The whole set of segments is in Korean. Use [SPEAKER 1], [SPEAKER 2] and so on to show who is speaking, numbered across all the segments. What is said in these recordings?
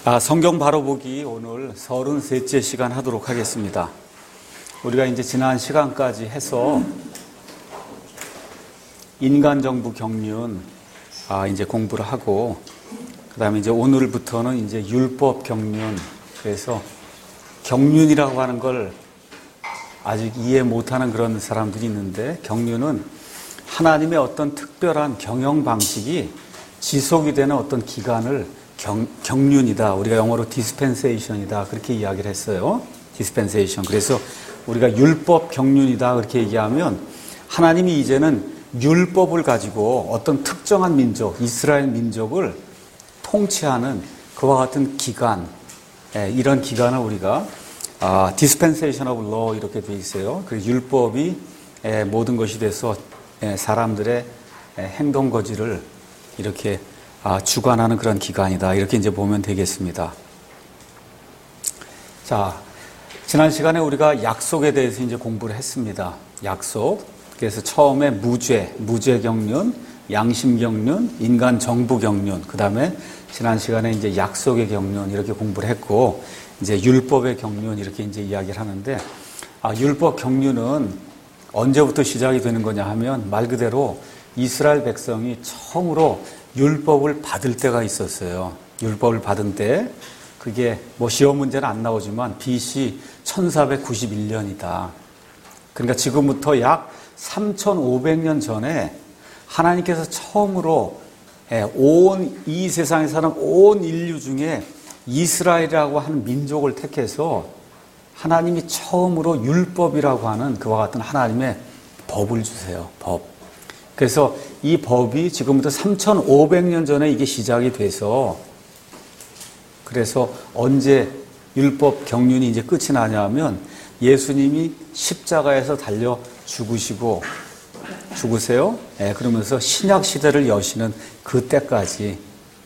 [SPEAKER 1] 성경 바로 보기 오늘 33째 시간 하도록 하겠습니다. 우리가 이제 지난 시간까지 해서 인간정부 경륜 이제 공부를 하고, 그 다음에 이제 오늘부터는 이제 율법 경륜. 그래서 경륜이라고 하는 걸 아직 이해 못하는 그런 사람들이 있는데, 경륜은 하나님의 어떤 특별한 경영 방식이 지속이 되는 어떤 기간을 경륜이다. 우리가 영어로 dispensation이다. 그렇게 이야기를 했어요. dispensation. 그래서 우리가 율법 경륜이다. 그렇게 얘기하면 하나님이 이제는 율법을 가지고 어떤 특정한 민족, 이스라엘 민족을 통치하는 그와 같은 기간, 이런 기간을 우리가 dispensation of law 이렇게 돼 있어요. 그 율법이 모든 것이 돼서 사람들의 행동 거지를 이렇게 주관하는 그런 기간이다. 이렇게 이제 보면 되겠습니다. 자, 지난 시간에 우리가 약속에 대해서 이제 공부를 했습니다. 약속. 그래서 처음에 무죄 경륜, 양심 경륜, 인간 정부 경륜, 그 다음에 지난 시간에 이제 약속의 경륜 이렇게 공부를 했고, 이제 율법의 경륜 이렇게 이제 이야기를 하는데, 율법 경륜은 언제부터 시작이 되는 거냐 하면 말 그대로 이스라엘 백성이 처음으로 율법을 받을 때가 있었어요. 율법을 받은 때, 그게 뭐 시험 문제는 안 나오지만 BC 1491년이다. 그러니까 지금부터 약 3500년 전에 하나님께서 처음으로 이 세상에 사는 온 인류 중에 이스라엘이라고 하는 민족을 택해서 하나님이 처음으로 율법이라고 하는 그와 같은 하나님의 법을 주세요. 법. 그래서 이 법이 지금부터 3500년 전에 이게 시작이 돼서, 그래서 언제 율법 경륜이 이제 끝이 나냐면 예수님이 십자가에서 달려 죽으세요. 그러면서 신약 시대를 여시는 그때까지,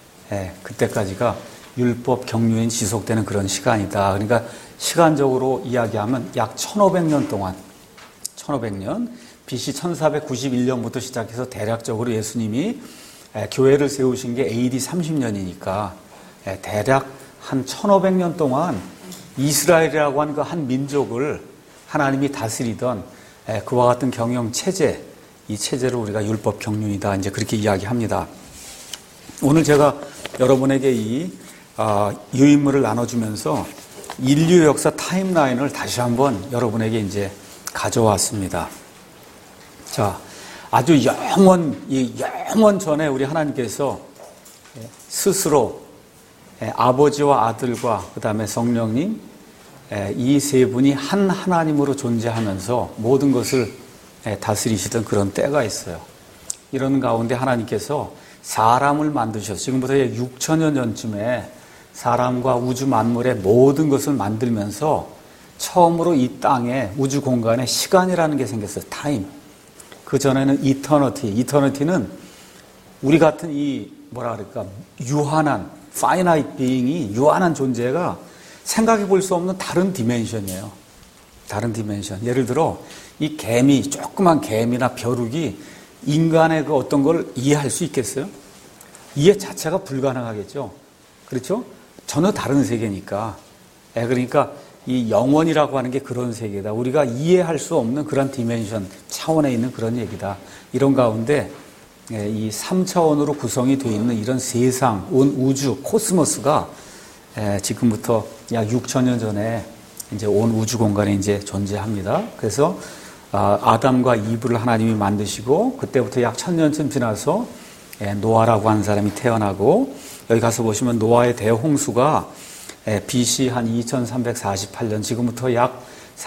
[SPEAKER 1] 그때까지가 율법 경륜이 지속되는 그런 시간이다. 그러니까 시간적으로 이야기하면 약 1500년 동안, 1500년, BC 1491년부터 시작해서 대략적으로 예수님이 교회를 세우신 게 AD 30년이니까 대략 한 1500년 동안 이스라엘이라고 하는 그 한 민족을 하나님이 다스리던 그와 같은 경영 체제, 이 체제를 우리가 율법 경륜이다. 이제 그렇게 이야기합니다. 오늘 제가 여러분에게 이 유인물을 나눠주면서 인류 역사 타임라인을 다시 한번 여러분에게 이제 가져왔습니다. 자, 아주 영원 전에 우리 하나님께서 스스로 아버지와 아들과 그 다음에 성령님, 이 세 분이 한 하나님으로 존재하면서 모든 것을 다스리시던 그런 때가 있어요. 이런 가운데 하나님께서 사람을 만드셔서 지금부터 6000여 년쯤에 사람과 우주 만물의 모든 것을 만들면서 처음으로 이 땅에 우주 공간에 시간이라는 게 생겼어요. 타임. 그 전에는 이터니티는 우리 같은 이 유한한 finite being이, 유한한 존재가 생각해 볼 수 없는 다른 디멘션이에요. 다른 디멘션. 예를 들어 이 조그만 개미나 벼룩이 인간의 그 어떤 걸 이해할 수 있겠어요? 이해 자체가 불가능하겠죠. 그렇죠? 전혀 다른 세계니까. 그러니까 이 영원이라고 하는 게 그런 세계다. 우리가 이해할 수 없는 그런 디멘션 차원에 있는 그런 얘기다. 이런 가운데 이 3차원으로 구성이 되어 있는 이런 세상, 온 우주, 코스모스가 지금부터 약 6000년 전에 이제 온 우주 공간에 이제 존재합니다. 그래서 아담과 이브를 하나님이 만드시고, 그때부터 약 1000년쯤 지나서 노아라고 하는 사람이 태어나고, 여기 가서 보시면 노아의 대홍수가 BC 한 2348년, 지금부터 약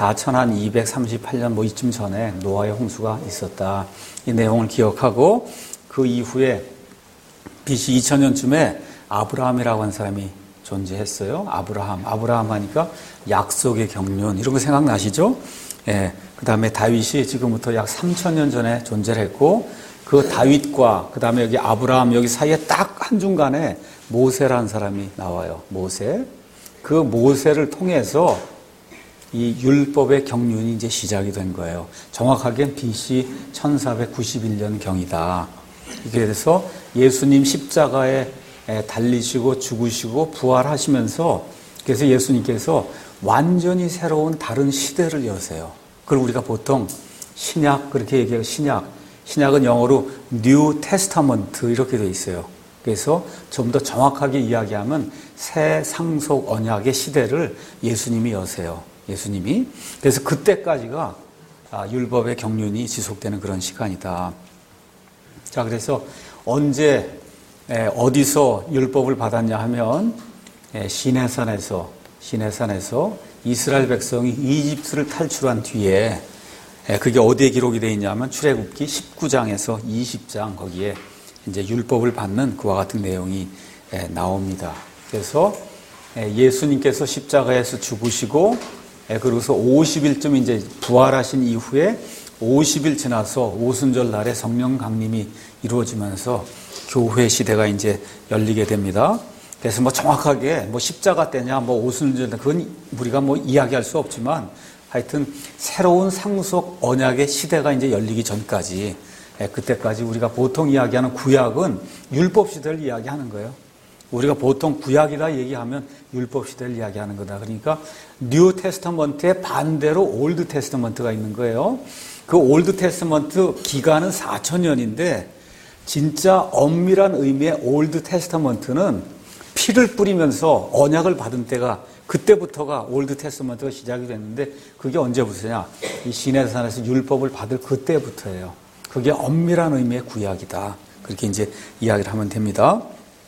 [SPEAKER 1] 4238년 뭐 이쯤 전에 노아의 홍수가 있었다. 이 내용을 기억하고, 그 이후에 BC 2000년쯤에 아브라함이라고 하는 사람이 존재했어요. 아브라함 하니까 약속의 경륜 이런 거 생각나시죠? 그 다음에 다윗이 지금부터 약 3000년 전에 존재를 했고, 그 다윗과 그 다음에 여기 아브라함 여기 사이에 딱 한중간에 모세라는 사람이 나와요. 그 모세를 통해서 이 율법의 경륜이 이제 시작이 된 거예요. 정확하게는 BC 1491년 경이다. 그래서 예수님 십자가에 달리시고 죽으시고 부활하시면서 그래서 예수님께서 완전히 새로운 다른 시대를 여세요. 그걸 우리가 보통 신약 그렇게 얘기해요. 신약은 영어로 New Testament 이렇게 되어 있어요. 그래서 좀 더 정확하게 이야기하면 새 상속 언약의 시대를 예수님이 여세요. 예수님이. 그래서 그때까지가 율법의 경륜이 지속되는 그런 시간이다. 자, 그래서 언제 어디서 율법을 받았냐 하면 시내산에서 이스라엘 백성이 이집트를 탈출한 뒤에 그게 어디에 기록이 되어 있냐면 출애굽기 19장에서 20장 거기에 이제 율법을 받는 그와 같은 내용이 나옵니다. 그래서 예수님께서 십자가에서 죽으시고 그러고서 50일쯤 이제 부활하신 이후에 50일 지나서 오순절 날에 성령 강림이 이루어지면서 교회 시대가 이제 열리게 됩니다. 그래서 뭐 정확하게 뭐 십자가 때냐 뭐 오순절 그건 우리가 뭐 이야기할 수 없지만 하여튼 새로운 상속 언약의 시대가 이제 열리기 전까지 그때까지 우리가 보통 이야기하는 구약은 율법 시대를 이야기하는 거예요. 우리가 보통 구약이라 얘기하면 율법 시대를 이야기하는 거다. 그러니까 뉴 테스터먼트의 반대로 올드 테스터먼트가 있는 거예요. 그 올드 테스터먼트 기간은 4,000년인데 진짜 엄밀한 의미의 올드 테스터먼트는 피를 뿌리면서 언약을 받은 때가 그때부터가 올드 테스터먼트가 시작이 됐는데 그게 언제부터냐? 이 시내산에서 율법을 받을 그때부터예요. 그게 엄밀한 의미의 구약이다. 그렇게 이제 이야기를 하면 됩니다.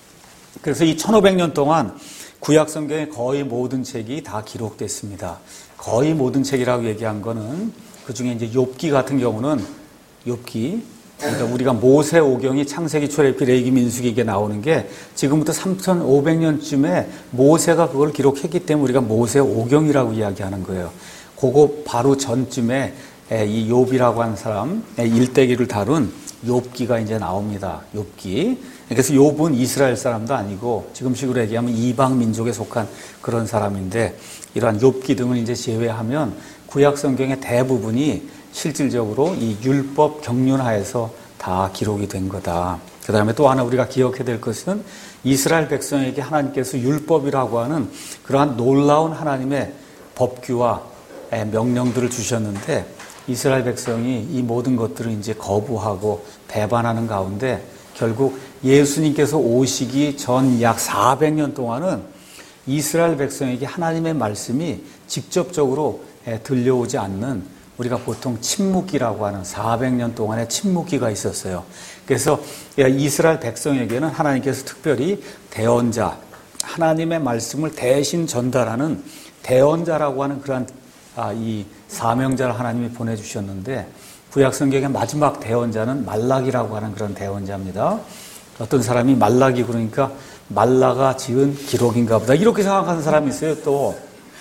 [SPEAKER 1] 그래서 이 1500년 동안 구약 성경의 거의 모든 책이 다 기록됐습니다. 거의 모든 책이라고 얘기한 거는 그 중에 이제 욥기 같은 경우는 욥기 그러니까 우리가 모세 오경이 창세기 출애굽기 레위기 민수기 이게 나오는 게 지금부터 3500년쯤에 모세가 그걸 기록했기 때문에 우리가 모세 오경이라고 이야기하는 거예요. 그거 바로 전쯤에 이 욥이라고 하는 사람 일대기를 다룬 욥기가 이제 나옵니다. 욥기. 그래서 욥은 이스라엘 사람도 아니고 지금식으로 얘기하면 이방 민족에 속한 그런 사람인데 이러한 욥기 등을 이제 제외하면 구약 성경의 대부분이 실질적으로 이 율법 경륜하에서 다 기록이 된 거다. 그 다음에 또 하나 우리가 기억해야 될 것은 이스라엘 백성에게 하나님께서 율법이라고 하는 그러한 놀라운 하나님의 법규와 명령들을 주셨는데 이스라엘 백성이 이 모든 것들을 이제 거부하고 배반하는 가운데 결국 예수님께서 오시기 전 약 400년 동안은 이스라엘 백성에게 하나님의 말씀이 직접적으로 들려오지 않는 우리가 보통 침묵기라고 하는 400년 동안의 침묵기가 있었어요. 그래서 이스라엘 백성에게는 하나님께서 특별히 대언자, 하나님의 말씀을 대신 전달하는 대언자라고 하는 그러한 이 사명자를 하나님이 보내주셨는데 구약 성경의 마지막 대언자는 말라기라고 하는 그런 대언자입니다. 어떤 사람이 말라기 그러니까 말라가 지은 기록인가 보다 이렇게 생각하는 사람이 있어요. 또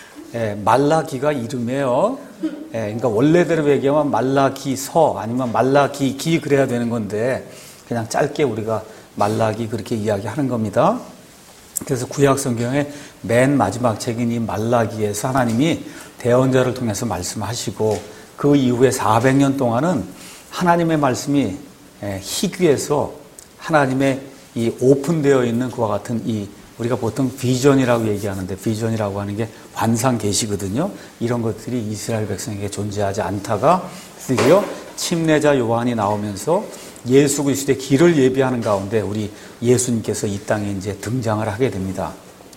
[SPEAKER 1] 말라기가 이름이에요. 그러니까 원래대로 얘기하면 말라기서 아니면 말라기기 그래야 되는 건데 그냥 짧게 우리가 말라기 그렇게 이야기하는 겁니다. 그래서 구약 성경의 맨 마지막 책인 이 말라기에서 하나님이 대언자를 통해서 말씀하시고 그 이후에 400년 동안은 하나님의 말씀이 희귀해서 하나님의 이 오픈되어 있는 그와 같은 이 우리가 보통 비전이라고 얘기하는데 비전이라고 하는 게 환상 계시거든요. 이런 것들이 이스라엘 백성에게 존재하지 않다가 드디어 침례자 요한이 나오면서 예수 그리스도의 길을 예비하는 가운데 우리 예수님께서 이 땅에 이제 등장을 하게 됩니다.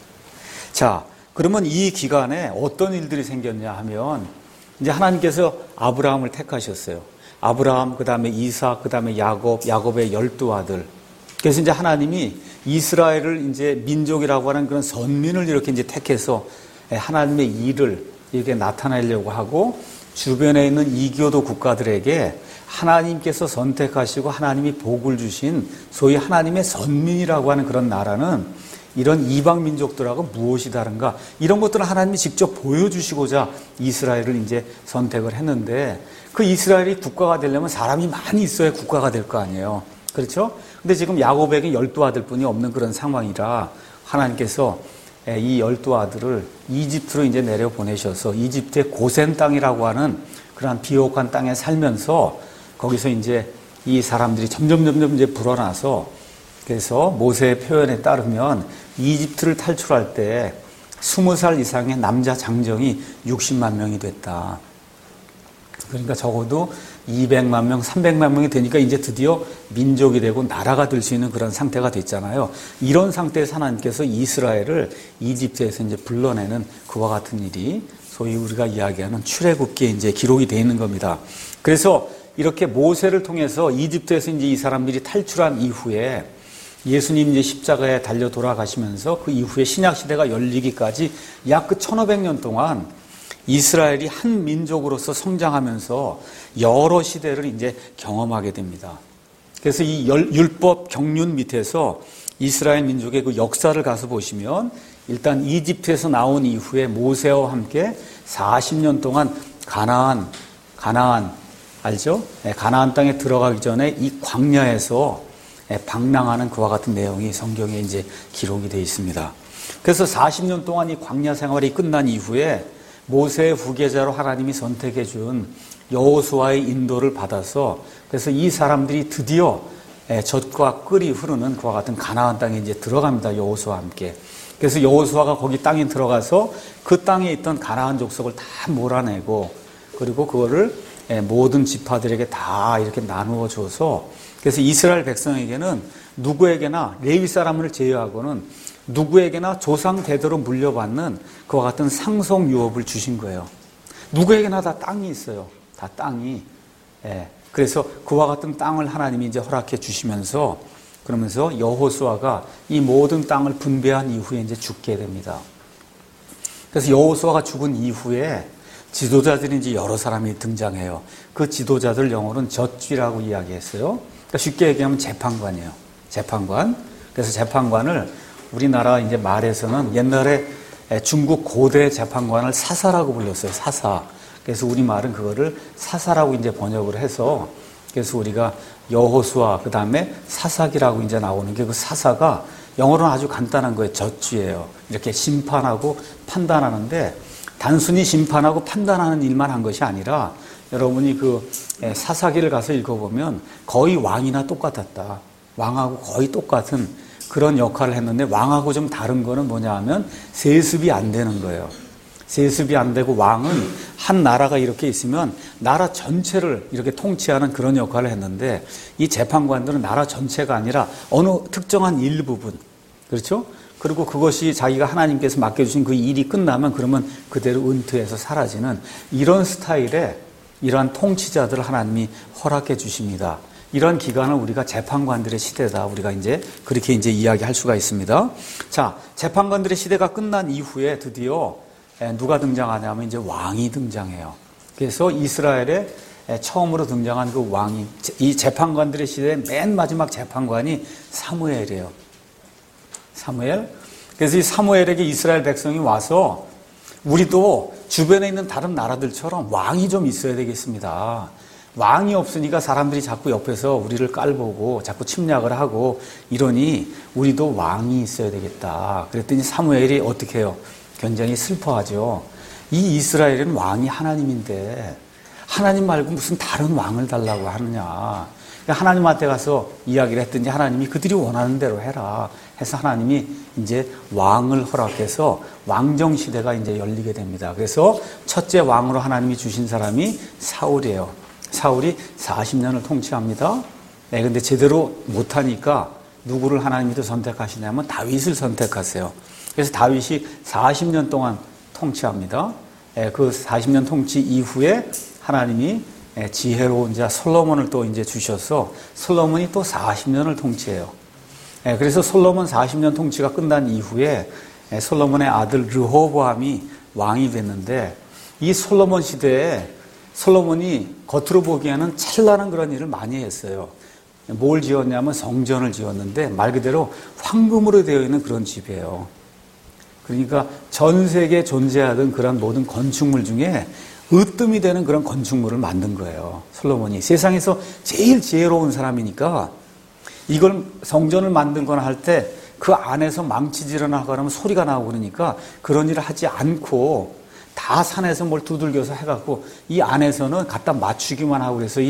[SPEAKER 1] 자, 그러면 이 기간에 어떤 일들이 생겼냐 하면 이제 하나님께서 아브라함을 택하셨어요. 아브라함, 그 다음에 이삭, 그 다음에 야곱의 12아들. 그래서 이제 하나님이 이스라엘을 이제 민족이라고 하는 그런 선민을 이렇게 이제 택해서 하나님의 일을 이렇게 나타내려고 하고 주변에 있는 이교도 국가들에게 하나님께서 선택하시고 하나님이 복을 주신 소위 하나님의 선민이라고 하는 그런 나라는 이런 이방 민족들하고 무엇이 다른가 이런 것들을 하나님이 직접 보여주시고자 이스라엘을 이제 선택을 했는데 그 이스라엘이 국가가 되려면 사람이 많이 있어야 국가가 될 거 아니에요. 그렇죠? 근데 지금 야곱에게 12아들뿐이 없는 그런 상황이라 하나님께서 이 12아들을 이집트로 이제 내려 보내셔서 이집트의 고센 땅이라고 하는 그러한 비옥한 땅에 살면서 거기서 이제 이 사람들이 점점 이제 불어나서 그래서 모세의 표현에 따르면 이집트를 탈출할 때 20살 이상의 남자 장정이 60만 명이 됐다. 그러니까 적어도 200만 명, 300만 명이 되니까 이제 드디어 민족이 되고 나라가 될 수 있는 그런 상태가 됐잖아요. 이런 상태에서 하나님께서 이스라엘을 이집트에서 이제 불러내는 그와 같은 일이 소위 우리가 이야기하는 출애굽기에 이제 기록이 되어 있는 겁니다. 그래서 이렇게 모세를 통해서 이집트에서 이제 이 사람들이 탈출한 이후에 예수님 이제 십자가에 달려 돌아가시면서 그 이후에 신약 시대가 열리기까지 약 그 1500년 동안 이스라엘이 한 민족으로서 성장하면서 여러 시대를 이제 경험하게 됩니다. 그래서 이 율법 경륜 밑에서 이스라엘 민족의 그 역사를 가서 보시면 일단 이집트에서 나온 이후에 모세와 함께 40년 동안 가나안 알죠? 가나안 땅에 들어가기 전에 이 광야에서 방랑하는 그와 같은 내용이 성경에 이제 기록이 되어 있습니다. 그래서 40년 동안 이 광야 생활이 끝난 이후에 모세의 후계자로 하나님이 선택해 준 여호수아의 인도를 받아서 그래서 이 사람들이 드디어 젖과 꿀이 흐르는 그와 같은 가나안 땅에 이제 들어갑니다. 여호수아와 함께. 그래서 여호수아가 거기 땅에 들어가서 그 땅에 있던 가나안 족속을 다 몰아내고 그리고 그거를 모든 지파들에게 다 이렇게 나누어 줘서 그래서 이스라엘 백성에게는 누구에게나 레위 사람을 제외하고는 누구에게나 조상 대대로 물려받는 그와 같은 상속 유업을 주신 거예요. 누구에게나 다 땅이 있어요. 다 땅이. 그래서 그와 같은 땅을 하나님이 이제 허락해 주시면서 그러면서 여호수아가 이 모든 땅을 분배한 이후에 이제 죽게 됩니다. 그래서 여호수아가 죽은 이후에 지도자들이 이제 여러 사람이 등장해요. 그 지도자들 영어로는 젖쥐라고 이야기했어요. 그러니까 쉽게 얘기하면 재판관이에요. 재판관. 그래서 재판관을 우리나라 이제 말에서는 옛날에 중국 고대 재판관을 사사라고 불렀어요. 사사. 그래서 우리 말은 그거를 사사라고 이제 번역을 해서 그래서 우리가 여호수아 그 다음에 사사기라고 이제 나오는 게 그 사사가 영어로는 아주 간단한 거예요. 젖쥐예요. 이렇게 심판하고 판단하는데 단순히 심판하고 판단하는 일만 한 것이 아니라 여러분이 그 사사기를 가서 읽어보면 거의 왕이나 똑같았다. 왕하고 거의 똑같은 그런 역할을 했는데 왕하고 좀 다른 거는 뭐냐 하면 세습이 안 되는 거예요. 세습이 안 되고 왕은 한 나라가 이렇게 있으면 나라 전체를 이렇게 통치하는 그런 역할을 했는데 이 재판관들은 나라 전체가 아니라 어느 특정한 일부분. 그렇죠? 그리고 그것이 자기가 하나님께서 맡겨주신 그 일이 끝나면 그러면 그대로 은퇴해서 사라지는 이런 스타일의 이러한 통치자들을 하나님이 허락해 주십니다. 이런 기간을 우리가 재판관들의 시대다. 우리가 이제 그렇게 이제 이야기할 수가 있습니다. 자, 재판관들의 시대가 끝난 이후에 드디어 누가 등장하냐면 이제 왕이 등장해요. 그래서 이스라엘에 처음으로 등장한 그 왕이 이 재판관들의 시대의 맨 마지막 재판관이 사무엘이에요. 사무엘. 그래서 이 사무엘에게 이스라엘 백성이 와서 우리도 주변에 있는 다른 나라들처럼 왕이 좀 있어야 되겠습니다. 왕이 없으니까 사람들이 자꾸 옆에서 우리를 깔보고 자꾸 침략을 하고 이러니 우리도 왕이 있어야 되겠다. 그랬더니 사무엘이 어떻게 해요? 굉장히 슬퍼하죠. 이 이스라엘은 왕이 하나님인데 하나님 말고 무슨 다른 왕을 달라고 하느냐. 하나님한테 가서 이야기를 했더니 하나님이 그들이 원하는 대로 해라 해서 하나님이 이제 왕을 허락해서 왕정 시대가 이제 열리게 됩니다. 그래서 첫째 왕으로 하나님이 주신 사람이 사울이에요. 사울이 40년을 통치합니다. 근데 제대로 못하니까 누구를 하나님이 또 선택하시냐면 다윗을 선택하세요. 그래서 다윗이 40년 동안 통치합니다. 그 40년 통치 이후에 하나님이 지혜로운 자 솔로몬을 또 이제 주셔서 솔로몬이 또 40년을 통치해요. 그래서 솔로몬 40년 통치가 끝난 이후에 솔로몬의 아들 르호보암이 왕이 됐는데 이 솔로몬 시대에 솔로몬이 겉으로 보기에는 찬란한 그런 일을 많이 했어요. 뭘 지었냐면 성전을 지었는데 말 그대로 황금으로 되어 있는 그런 집이에요. 그러니까 전 세계에 존재하던 그런 모든 건축물 중에 으뜸이 되는 그런 건축물을 만든 거예요. 솔로몬이. 세상에서 제일 지혜로운 사람이니까 이걸 성전을 만든 거나 할 때 그 안에서 망치질을 하거나 하면 소리가 나고 그러니까 그런 일을 하지 않고 다 산에서 뭘 두들겨서 해갖고 이 안에서는 갖다 맞추기만 하고 그래서 이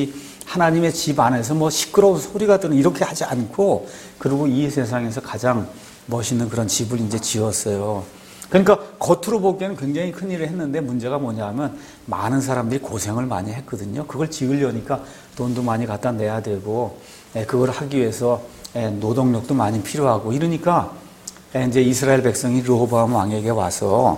[SPEAKER 1] 하나님의 집 안에서 뭐 시끄러운 소리가 드는 이렇게 하지 않고 그리고 이 세상에서 가장 멋있는 그런 집을 이제 지었어요. 그러니까 겉으로 보기에는 굉장히 큰 일을 했는데 문제가 뭐냐면 많은 사람들이 고생을 많이 했거든요. 그걸 지으려니까 돈도 많이 갖다 내야 되고 그걸 하기 위해서 노동력도 많이 필요하고 이러니까 이제 이스라엘 백성이 르호보암 왕에게 와서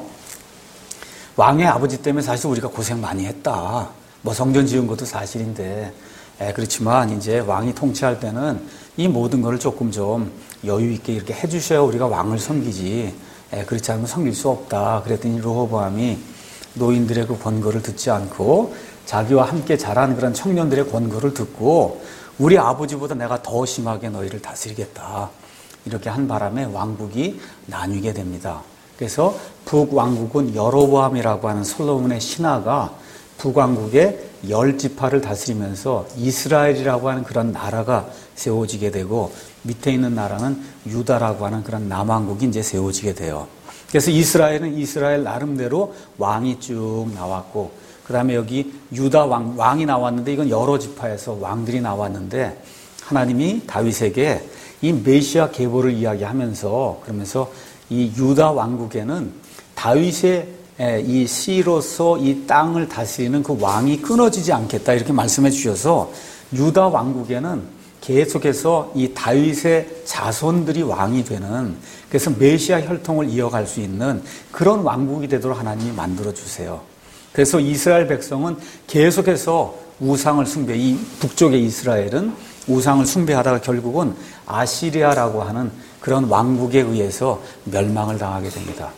[SPEAKER 1] 왕의 아버지 때문에 사실 우리가 고생 많이 했다. 뭐 성전 지은 것도 사실인데 그렇지만 이제 왕이 통치할 때는 이 모든 것을 조금 좀 여유 있게 이렇게 해주셔야 우리가 왕을 섬기지. 그렇지 않으면 섬길 수 없다. 그랬더니 르호보암이 노인들의 그 권고를 듣지 않고 자기와 함께 자란 그런 청년들의 권고를 듣고 우리 아버지보다 내가 더 심하게 너희를 다스리겠다. 이렇게 한 바람에 왕국이 나뉘게 됩니다. 그래서 북왕국은 여로보암이라고 하는 솔로몬의 신하가 북왕국의 10지파를 다스리면서 이스라엘이라고 하는 그런 나라가 세워지게 되고 밑에 있는 나라는 유다라고 하는 그런 남왕국이 이제 세워지게 돼요. 그래서 이스라엘은 이스라엘 나름대로 왕이 쭉 나왔고 그 다음에 여기 유다 왕이 나왔는데 이건 여러 지파에서 왕들이 나왔는데 하나님이 다윗에게 이 메시아 계보를 이야기하면서 그러면서 이 유다 왕국에는 다윗의 이 씨로서 이 땅을 다스리는 그 왕이 끊어지지 않겠다 이렇게 말씀해 주셔서 유다 왕국에는 계속해서 이 다윗의 자손들이 왕이 되는 그래서 메시아 혈통을 이어갈 수 있는 그런 왕국이 되도록 하나님이 만들어 주세요. 그래서 이스라엘 백성은 계속해서 우상을 숭배, 이 북쪽의 이스라엘은 우상을 숭배하다가 결국은 아시리아라고 하는 그런 왕국에 의해서 멸망을 당하게 됩니다.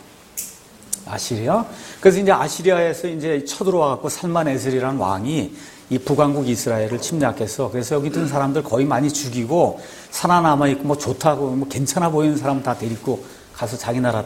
[SPEAKER 1] 아시리아? 그래서 이제 아시리아에서 이제 쳐들어와갖고 살만에셀이라는 왕이 이 북왕국 이스라엘을 침략해서 그래서 여기 있던 사람들 거의 많이 죽이고 살아남아있고 뭐 좋다고 뭐 괜찮아 보이는 사람 다 데리고 가서 자기 나라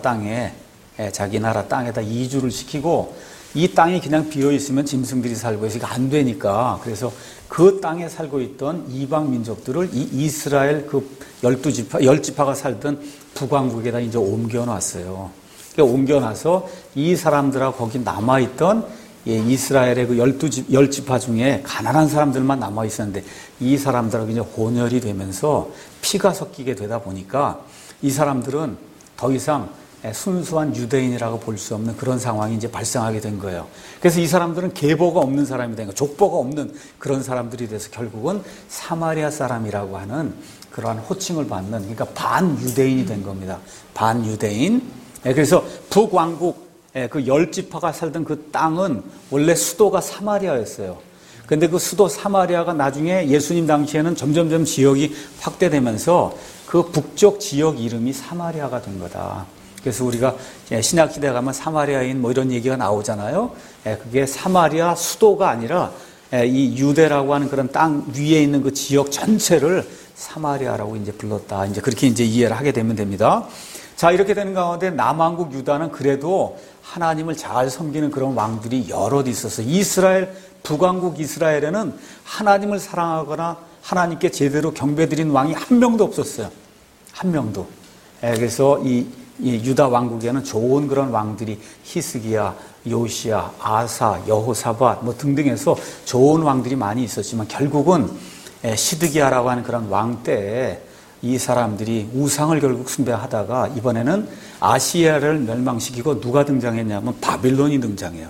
[SPEAKER 1] 땅에다 이주를 시키고 이 땅이 그냥 비어있으면 짐승들이 살고 있으니까 안 되니까 그래서 그 땅에 살고 있던 이방 민족들을 이 이스라엘 그 10지파가 살던 북왕국에다 이제 옮겨놨어요. 그러니까 옮겨놔서 이 사람들하고 거기 남아있던 이스라엘의 그 10지파 중에 가난한 사람들만 남아있었는데 이 사람들하고 이제 혼혈이 되면서 피가 섞이게 되다 보니까 이 사람들은 더 이상 순수한 유대인이라고 볼 수 없는 그런 상황이 이제 발생하게 된 거예요. 그래서 이 사람들은 계보가 없는 사람이 된 거예요. 족보가 없는 그런 사람들이 돼서 결국은 사마리아 사람이라고 하는 그러한 호칭을 받는 그러니까 반유대인이 된 겁니다. 반유대인. 그래서 북왕국 그 10지파가 살던 그 땅은 원래 수도가 사마리아였어요. 그런데 그 수도 사마리아가 나중에 예수님 당시에는 점점점 지역이 확대되면서 그 북쪽 지역 이름이 사마리아가 된 거다. 그래서 우리가 신약시대에 가면 사마리아인 뭐 이런 얘기가 나오잖아요. 그게 사마리아 수도가 아니라 이 유대라고 하는 그런 땅 위에 있는 그 지역 전체를 사마리아라고 이제 불렀다. 이제 그렇게 이제 이해를 하게 되면 됩니다. 자, 이렇게 되는 가운데 남왕국 유다는 그래도 하나님을 잘 섬기는 그런 왕들이 여럿 있었어요. 이스라엘, 북왕국 이스라엘에는 하나님을 사랑하거나 하나님께 제대로 경배드린 왕이 한 명도 없었어요. 한 명도. 그래서 이 유다 왕국에는 좋은 그런 왕들이 히스기야, 요시야, 아사, 여호사밧 뭐 등등해서 좋은 왕들이 많이 있었지만 결국은 시드기야라고 하는 그런 왕 때에 이 사람들이 우상을 결국 숭배하다가 이번에는 아시리아를 멸망시키고 누가 등장했냐면 바빌론이 등장해요.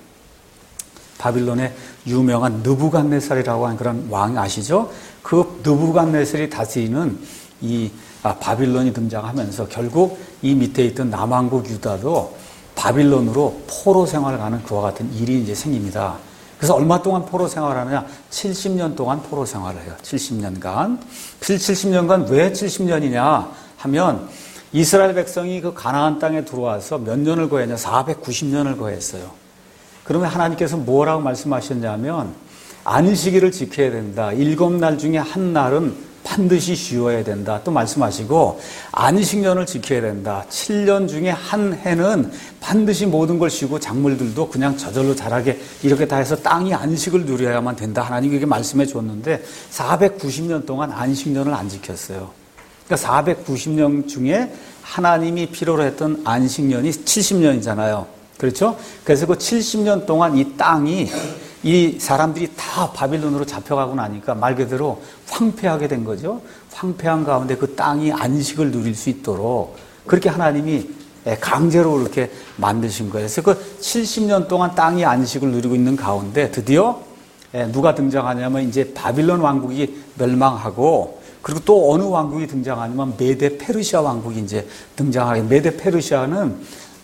[SPEAKER 1] 바빌론의 유명한 느부갓네살이라고 하는 그런 왕 아시죠? 그 느부갓네살이 다스리는 이 바빌론이 등장하면서 결국 이 밑에 있던 남왕국 유다도 바빌론으로 포로 생활을 가는 그와 같은 일이 이제 생깁니다. 그래서 얼마 동안 포로 생활하느냐? 70년 동안 포로 생활을 해요. 70년간. 70년간 왜 70년이냐 하면 이스라엘 백성이 그 가나안 땅에 들어와서 몇 년을 거했냐? 490년을 거했어요. 그러면 하나님께서 뭐라고 말씀하셨냐면 안식일을 지켜야 된다. 7날 중에 한 날은 반드시 쉬어야 된다. 또 말씀하시고 안식년을 지켜야 된다. 7년 중에 한 해는 반드시 모든 걸 쉬고 작물들도 그냥 저절로 자라게 이렇게 다 해서 땅이 안식을 누려야만 된다. 하나님께 말씀해 줬는데 490년 동안 안식년을 안 지켰어요. 그러니까 490년 중에 하나님이 필요로 했던 안식년이 70년이잖아요. 그렇죠? 그래서 그 70년 동안 이 땅이 이 사람들이 다 바빌론으로 잡혀가고 나니까 말 그대로 황폐하게 된 거죠. 황폐한 가운데 그 땅이 안식을 누릴 수 있도록 그렇게 하나님이 강제로 이렇게 만드신 거예요. 그래서 그 70년 동안 땅이 안식을 누리고 있는 가운데 드디어 누가 등장하냐면 이제 바빌론 왕국이 멸망하고 그리고 또 어느 왕국이 등장하냐면 메데 페르시아 왕국이 이제 등장하게. 메데 페르시아는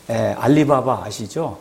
[SPEAKER 1] 알리바바 아시죠?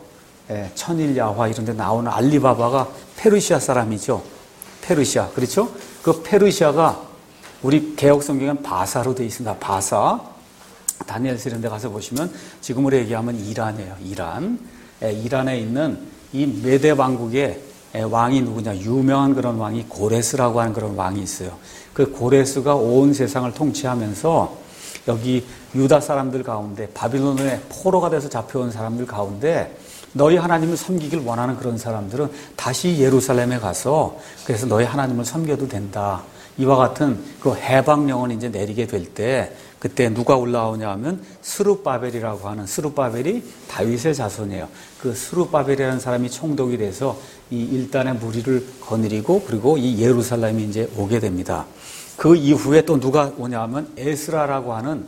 [SPEAKER 1] 천일야화 이런 데 나오는 알리바바가 페르시아 사람이죠. 페르시아. 그렇죠? 그 페르시아가 우리 개혁 성경엔 바사로 되어 있습니다. 바사. 다니엘서 이런 데 가서 보시면 지금으로 얘기하면 이란이에요. 이란. 이란에 있는 이 메데 왕국의 왕이 누구냐? 유명한 그런 왕이 고레스라고 하는 그런 왕이 있어요. 그 고레스가 온 세상을 통치하면서 여기 유다 사람들 가운데 바빌론에 포로가 돼서 잡혀온 사람들 가운데 너희 하나님을 섬기길 원하는 그런 사람들은 다시 예루살렘에 가서 그래서 너희 하나님을 섬겨도 된다. 이와 같은 그 해방령을 이제 내리게 될 때 그때 누가 올라오냐 하면 스룹바벨이라고 하는 스룹바벨이 다윗의 자손이에요. 그 스룹바벨이라는 사람이 총독이 돼서 이 일단의 무리를 거느리고 그리고 이 예루살렘이 이제 오게 됩니다. 그 이후에 또 누가 오냐 하면 에스라라고 하는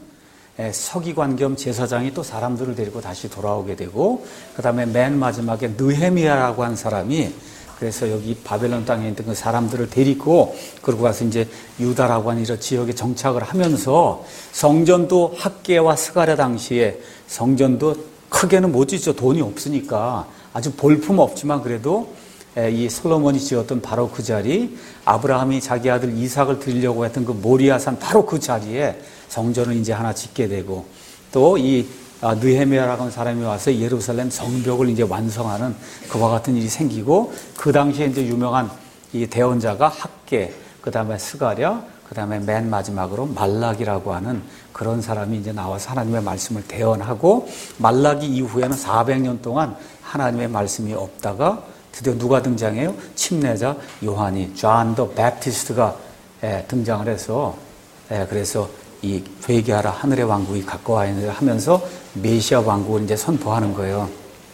[SPEAKER 1] 서기관 겸 제사장이 또 사람들을 데리고 다시 돌아오게 되고 그 다음에 맨 마지막에 느헤미야라고 한 사람이 그래서 여기 바벨론 땅에 있던 그 사람들을 데리고 그러고 가서 이제 유다라고 하는 이런 지역에 정착을 하면서 성전도 학개와 스가랴 당시에 성전도 크게는 못 짓죠. 돈이 없으니까 아주 볼품 없지만 그래도 이 솔로몬이 지었던 바로 그 자리 아브라함이 자기 아들 이삭을 드리려고 했던 그 모리아산 바로 그 자리에 성전을 이제 하나 짓게 되고 또 이 느헤미야라고 하는 사람이 와서 예루살렘 성벽을 이제 완성하는 그와 같은 일이 생기고 그 당시에 이제 유명한 이 대언자가 학개, 그 다음에 스가랴, 그 다음에 맨 마지막으로 말라기라고 하는 그런 사람이 이제 나와서 하나님의 말씀을 대언하고 말라기 이후에는 400년 동안 하나님의 말씀이 없다가 드디어 누가 등장해요? 침례자 요한이, 존 더 배프티스트가 등장을 해서 그래서 이 회개하라 하늘의 왕국이 가까워 있느라 하면서 메시아 왕국을 이제 선포하는 거예요.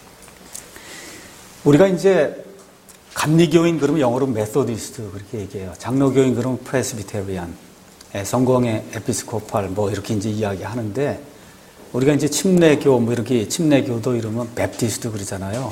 [SPEAKER 1] 우리가 이제 감리교인 그러면 영어로 메소디스트 그렇게 얘기해요. 장로교인 그러면 프레스비테리안, 성공의 에피스코팔 뭐 이렇게 이제 이야기하는데 우리가 이제 침례교 뭐 이렇게 침례교도 이러면 베프티스트 그러잖아요.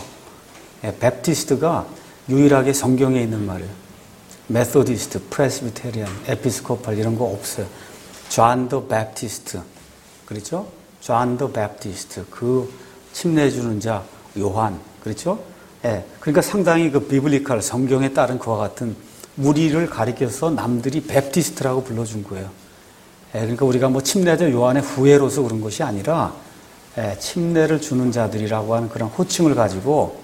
[SPEAKER 1] 베프티스트가 유일하게 성경에 있는 말이에요. 메소디스트, 프레스비테리안, 에피스코팔 이런 거 없어요. 존 더 배프티스트, 그렇죠? 존 더 배프티스트, 그 침례 주는 자 요한, 그렇죠? 그러니까 상당히 그 비블리컬 성경에 따른 그와 같은 우리를 가리켜서 남들이 배프티스트라고 불러준 거예요. 그러니까 우리가 뭐 침례자 요한의 후예로서 그런 것이 아니라 침례를 주는 자들이라고 하는 그런 호칭을 가지고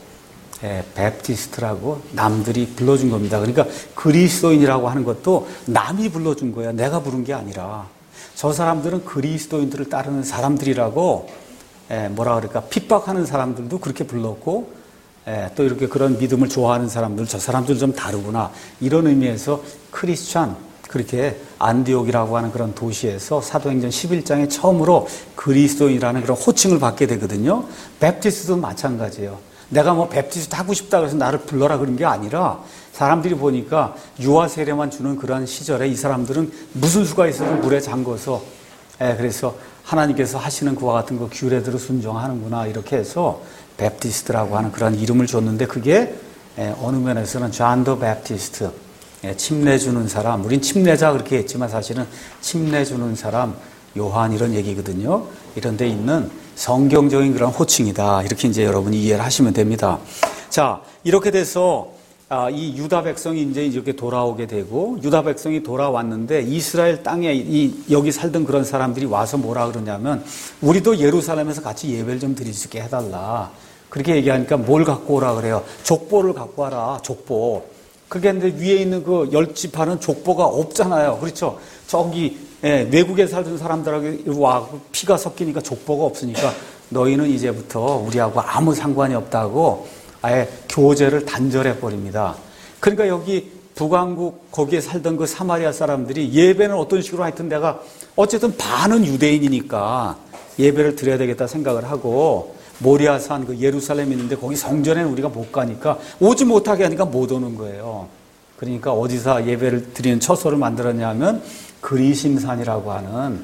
[SPEAKER 1] 배프티스트라고 남들이 불러준 겁니다. 그러니까 그리스도인이라고 하는 것도 남이 불러준 거예요. 내가 부른 게 아니라. 저 사람들은 그리스도인들을 따르는 사람들이라고 뭐라 그럴까 핍박하는 사람들도 그렇게 불렀고 또 이렇게 그런 믿음을 좋아하는 사람들 저 사람들 좀 다르구나 이런 의미에서 크리스찬 그렇게 안디옥이라고 하는 그런 도시에서 사도행전 11장에 처음으로 그리스도인이라는 그런 호칭을 받게 되거든요. 베프티스트도 마찬가지예요. 내가 뭐 베프티스트 하고 싶다 그래서 나를 불러라 그런 게 아니라 사람들이 보니까 유아 세례만 주는 그런 시절에 이 사람들은 무슨 수가 있어도 물에 잠궈서 그래서 하나님께서 하시는 그와 같은 그 규례대로 순종하는구나 이렇게 해서 베프티스트라고 하는 그런 이름을 줬는데 그게 어느 면에서는 존 더 베프티스트 침례 주는 사람 우린 침례자 그렇게 했지만 사실은 침례 주는 사람 요한 이런 얘기거든요. 이런 데 있는 성경적인 그런 호칭이다. 이렇게 이제 여러분이 이해를 하시면 됩니다. 자, 이렇게 돼서 이 유다 백성이 이제 이렇게 돌아오게 되고 유다 백성이 돌아왔는데 이스라엘 땅에 여기 살던 그런 사람들이 와서 뭐라 그러냐면 우리도 예루살렘에서 같이 예배를 좀 드릴 수 있게 해달라. 그렇게 얘기하니까 뭘 갖고 오라 그래요? 족보를 갖고 와라. 족보. 그게 근데 위에 있는 그 10지파는 족보가 없잖아요. 그렇죠? 저기 외국에 살던 사람들하고 와 피가 섞이니까 족보가 없으니까 너희는 이제부터 우리하고 아무 상관이 없다고 아예 교제를 단절해 버립니다. 그러니까 여기 북왕국 거기에 살던 그 사마리아 사람들이 예배는 어떤 식으로 하여튼 내가 어쨌든 반은 유대인이니까 예배를 드려야 되겠다 생각을 하고 모리아산 그 예루살렘이 있는데 거기 성전에는 우리가 못 가니까 오지 못하게 하니까 못 오는 거예요. 그러니까 어디서 예배를 드리는 처소를 만들었냐면 그리심산이라고 하는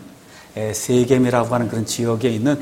[SPEAKER 1] 세겜이라고 하는 그런 지역에 있는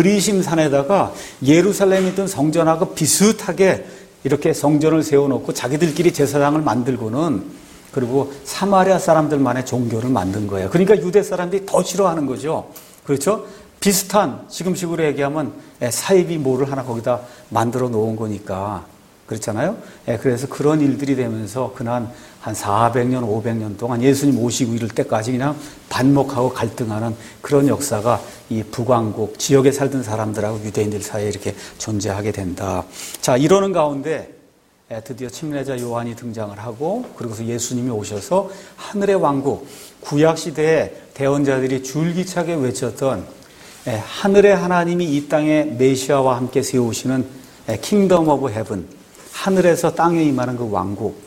[SPEAKER 1] 그리심산에다가 예루살렘에 있던 성전하고 비슷하게 이렇게 성전을 세워놓고 자기들끼리 제사장을 만들고는 그리고 사마리아 사람들만의 종교를 만든 거예요. 그러니까 유대 사람들이 더 싫어하는 거죠. 그렇죠? 비슷한 지금식으로 얘기하면 사이비 모를 하나 거기다 만들어 놓은 거니까 그렇잖아요. 그래서 그런 일들이 되면서 그난 한 400년, 500년 동안 예수님 오시고 이럴 때까지 그냥 반목하고 갈등하는 그런 역사가 이 북왕국 지역에 살던 사람들하고 유대인들 사이에 이렇게 존재하게 된다. 자, 이러는 가운데 드디어 침례자 요한이 등장을 하고 그러고서 예수님이 오셔서 하늘의 왕국, 구약시대에 대언자들이 줄기차게 외쳤던 하늘의 하나님이 이 땅에 메시아와 함께 세우시는 킹덤 오브 헤븐, 하늘에서 땅에 임하는 그 왕국,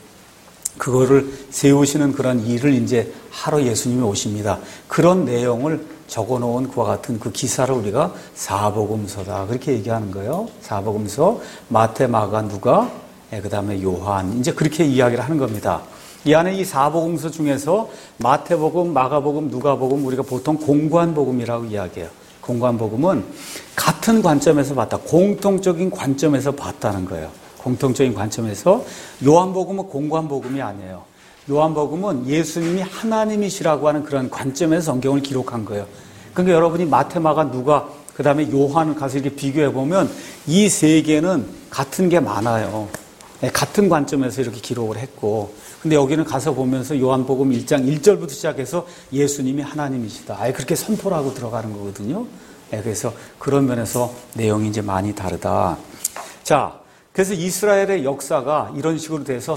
[SPEAKER 1] 그거를 세우시는 그런 일을 이제 하러 예수님이 오십니다. 그런 내용을 적어놓은 그와 같은 그 기사를 우리가 사복음서다 그렇게 얘기하는 거예요. 사복음서, 마태, 마가, 누가, 그 다음에 요한, 이제 그렇게 이야기를 하는 겁니다. 이 안에 이 사복음서 중에서 마태복음, 마가복음, 누가복음 우리가 보통 공관복음이라고 이야기해요. 공관복음은 같은 관점에서 봤다. 공통적인 관점에서 봤다는 거예요. 공통적인 관점에서. 요한복음은 공관복음이 아니에요. 요한복음은 예수님이 하나님이시라고 하는 그런 관점에서 성경을 기록한 거예요. 그러니까 여러분이 마태, 마가, 누가, 그 다음에 요한을 가서 이렇게 비교해 보면 이 세 개는 같은 게 많아요. 같은 관점에서 이렇게 기록을 했고, 근데 여기는 가서 보면서 요한복음 1장 1절부터 시작해서 예수님이 하나님이시다. 아예 그렇게 선포를 하고 들어가는 거거든요. 그래서 그런 면에서 내용이 이제 많이 다르다. 자, 그래서 이스라엘의 역사가 이런 식으로 돼서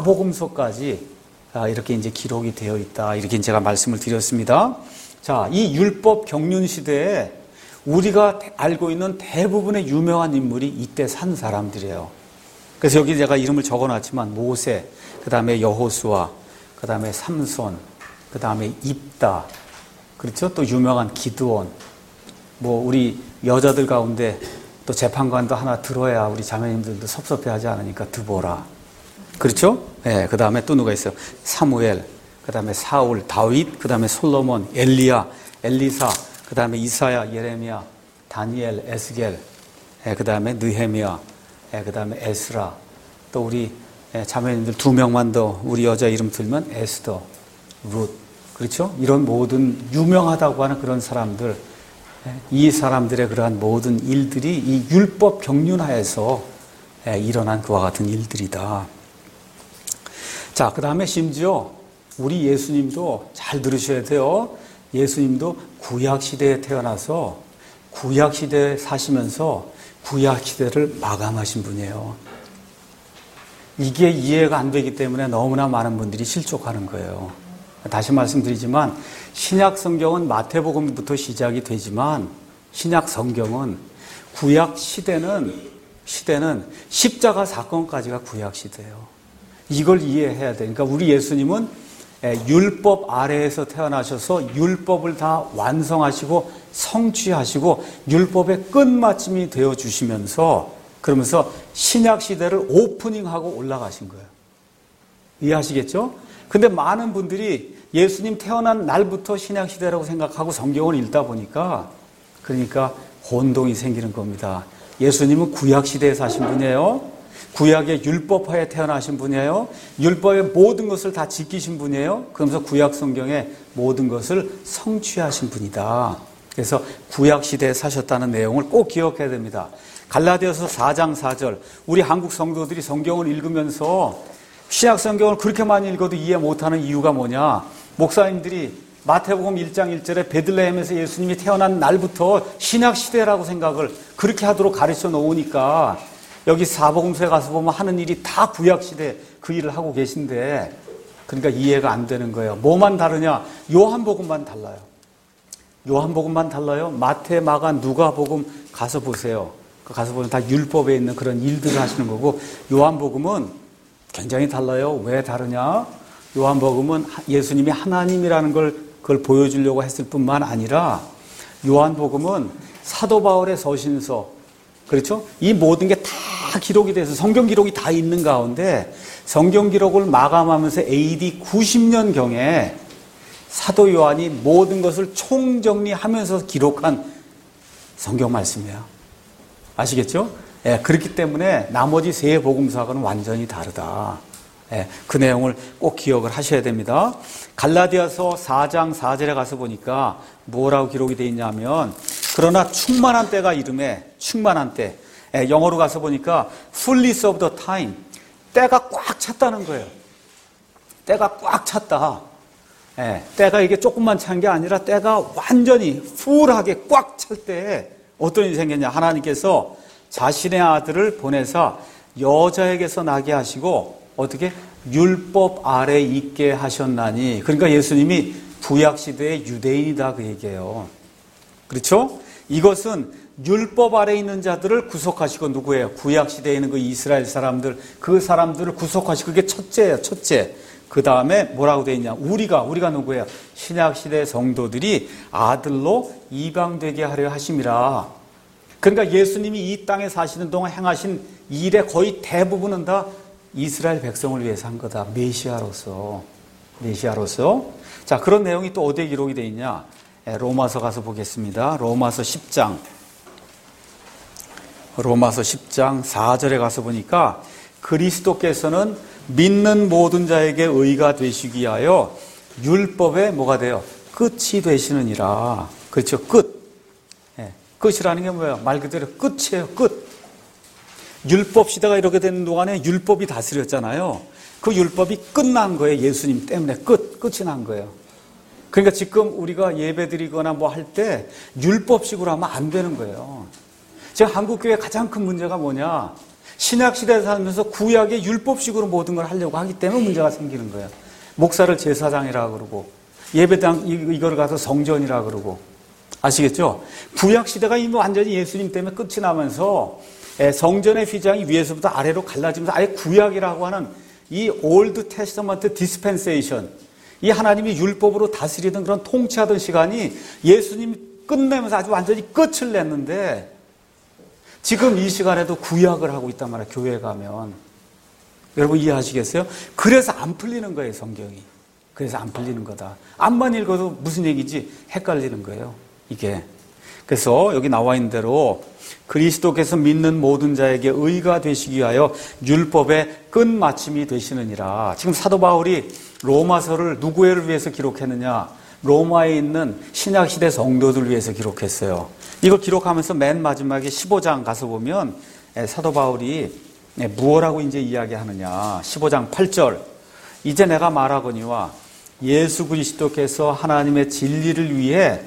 [SPEAKER 1] 사복음서까지 이렇게 이제 기록이 되어 있다. 이렇게 제가 말씀을 드렸습니다. 자, 이 율법 경륜 시대에 우리가 알고 있는 대부분의 유명한 인물이 이때 산 사람들이에요. 그래서 여기 제가 이름을 적어놨지만 모세, 그 다음에 여호수아, 그 다음에 삼손, 그 다음에 입다, 그렇죠? 또 유명한 기드온, 뭐 우리 여자들 가운데 또 재판관도 하나 들어야 우리 자매님들도 섭섭해하지 않으니까 드보라, 그렇죠? 네, 그 다음에 또 누가 있어요? 사무엘, 그 다음에 사울, 다윗, 그 다음에 솔로몬, 엘리야, 엘리사, 그 다음에 이사야, 예레미야, 다니엘, 에스겔, 그 다음에 느헤미야, 그 다음에 에스라, 또 우리 자매님들 2명만 더 우리 여자 이름 들면 에스더, 룻, 그렇죠? 이런 모든 유명하다고 하는 그런 사람들, 이 사람들의 그러한 모든 일들이 이 율법 경륜하에서 일어난 그와 같은 일들이다. 자, 그 다음에 심지어 우리 예수님도 잘 들으셔야 돼요. 예수님도 구약시대에 태어나서 구약시대에 사시면서 구약시대를 마감하신 분이에요. 이게 이해가 안 되기 때문에 너무나 많은 분들이 실족하는 거예요. 다시 말씀드리지만 신약 성경은 마태복음부터 시작이 되지만 신약 성경은 구약 시대는 십자가 사건까지가 구약 시대예요. 이걸 이해해야 돼. 그러니까 우리 예수님은 율법 아래에서 태어나셔서 율법을 다 완성하시고 성취하시고 율법의 끝마침이 되어 주시면서 그러면서 신약 시대를 오프닝하고 올라가신 거예요. 이해하시겠죠? 근데 많은 분들이 예수님 태어난 날부터 신약 시대라고 생각하고 성경을 읽다 보니까 그러니까 혼동이 생기는 겁니다. 예수님은 구약 시대에 사신 분이에요. 구약의 율법하에 태어나신 분이에요. 율법의 모든 것을 다 지키신 분이에요. 그러면서 구약 성경의 모든 것을 성취하신 분이다. 그래서 구약 시대에 사셨다는 내용을 꼭 기억해야 됩니다. 갈라디아서 4장 4절, 우리 한국 성도들이 성경을 읽으면서 신약 성경을 그렇게 많이 읽어도 이해 못하는 이유가 뭐냐? 목사님들이 마태복음 1장 1절에 베들레헴에서 예수님이 태어난 날부터 신약 시대라고 생각을 그렇게 하도록 가르쳐 놓으니까 여기 사복음서에 가서 보면 하는 일이 다 구약 시대 그 일을 하고 계신데 그러니까 이해가 안 되는 거예요. 뭐만 다르냐? 요한복음만 달라요. 요한복음만 달라요. 마태, 마가, 누가복음 가서 보세요. 가서 보면 다 율법에 있는 그런 일들을 하시는 거고 요한복음은 굉장히 달라요. 왜 다르냐? 요한복음은 예수님이 하나님이라는 그걸 보여주려고 했을 뿐만 아니라 요한복음은 사도 바울의 서신서, 그렇죠? 이 모든 게 다 기록이 돼서 성경 기록이 다 있는 가운데 성경 기록을 마감하면서 AD 90년경에 사도 요한이 모든 것을 총정리하면서 기록한 성경 말씀이에요. 아시겠죠? 예, 그렇기 때문에 나머지 세 복음서하고는 완전히 다르다. 예, 그 내용을 꼭 기억을 하셔야 됩니다. 갈라디아서 4장 4절에 가서 보니까 뭐라고 기록이 되어 있냐면 그러나 충만한 때가 이름에 충만한 때, 예, 영어로 가서 보니까 fullness of the time, 때가 꽉 찼다는 거예요. 때가 꽉 찼다. 예, 때가 이게 조금만 찬 게 아니라 때가 완전히 풀하게 꽉 찰 때에 어떤 일이 생겼냐. 하나님께서 자신의 아들을 보내서 여자에게서 나게 하시고 어떻게? 율법 아래 있게 하셨나니. 그러니까 예수님이 구약시대의 유대인이다 그 얘기예요. 그렇죠? 이것은 율법 아래 있는 자들을 구속하시고 누구예요? 구약시대에 있는 그 이스라엘 사람들, 그 사람들을 구속하시고 그게 첫째예요. 첫째. 그 다음에 뭐라고 되어 있냐? 우리가 누구예요? 신약시대 성도들이 아들로 이방되게 하려 하심이라. 그러니까 예수님이 이 땅에 사시는 동안 행하신 일의 거의 대부분은 다 이스라엘 백성을 위해서 한 거다. 메시아로서. 자, 그런 내용이 또 어디에 기록이 되어 있냐? 로마서 가서 보겠습니다. 로마서 10장 4절에 가서 보니까 그리스도께서는 믿는 모든 자에게 의가 되시기 위하여 율법의 뭐가 돼요? 끝이 되시느니라. 그렇죠? 끝. 끝이라는 게 뭐예요? 말 그대로 끝이에요. 끝. 율법 시대가 이렇게 되는 동안에 율법이 다스렸잖아요. 그 율법이 끝난 거예요. 예수님 때문에 끝이 난 거예요. 그러니까 지금 우리가 예배드리거나 뭐 할 때 율법식으로 하면 안 되는 거예요. 지금 한국교회 가장 큰 문제가 뭐냐? 신약시대에 살면서 구약의 율법식으로 모든 걸 하려고 하기 때문에 문제가 생기는 거예요. 목사를 제사장이라 그러고 예배당 이거를 가서 성전이라 그러고. 아시겠죠? 구약시대가 이미 완전히 예수님 때문에 끝이 나면서 성전의 휘장이 위에서부터 아래로 갈라지면서 아예 구약이라고 하는 이 올드 테스터먼트 디스펜세이션, 이 하나님이 율법으로 다스리던 그런 통치하던 시간이 예수님이 끝내면서 아주 완전히 끝을 냈는데 지금 이 시간에도 구약을 하고 있단 말이에요. 교회에 가면. 여러분 이해하시겠어요? 그래서 안 풀리는 거예요. 성경이. 그래서 안 풀리는 거다. 앞만 읽어도 무슨 얘기인지 헷갈리는 거예요. 이게. 그래서 여기 나와 있는 대로 그리스도께서 믿는 모든 자에게 의가 되시기 위하여 율법의 끝마침이 되시느니라. 지금 사도 바울이 로마서를 누구를 위해서 기록했느냐? 로마에 있는 신약시대 성도들 위해서 기록했어요. 이걸 기록하면서 맨 마지막에 15장 가서 보면 사도 바울이 무엇라고 이제 이야기하느냐. 15장 8절. 이제 내가 말하거니와 예수 그리스도께서 하나님의 진리를 위해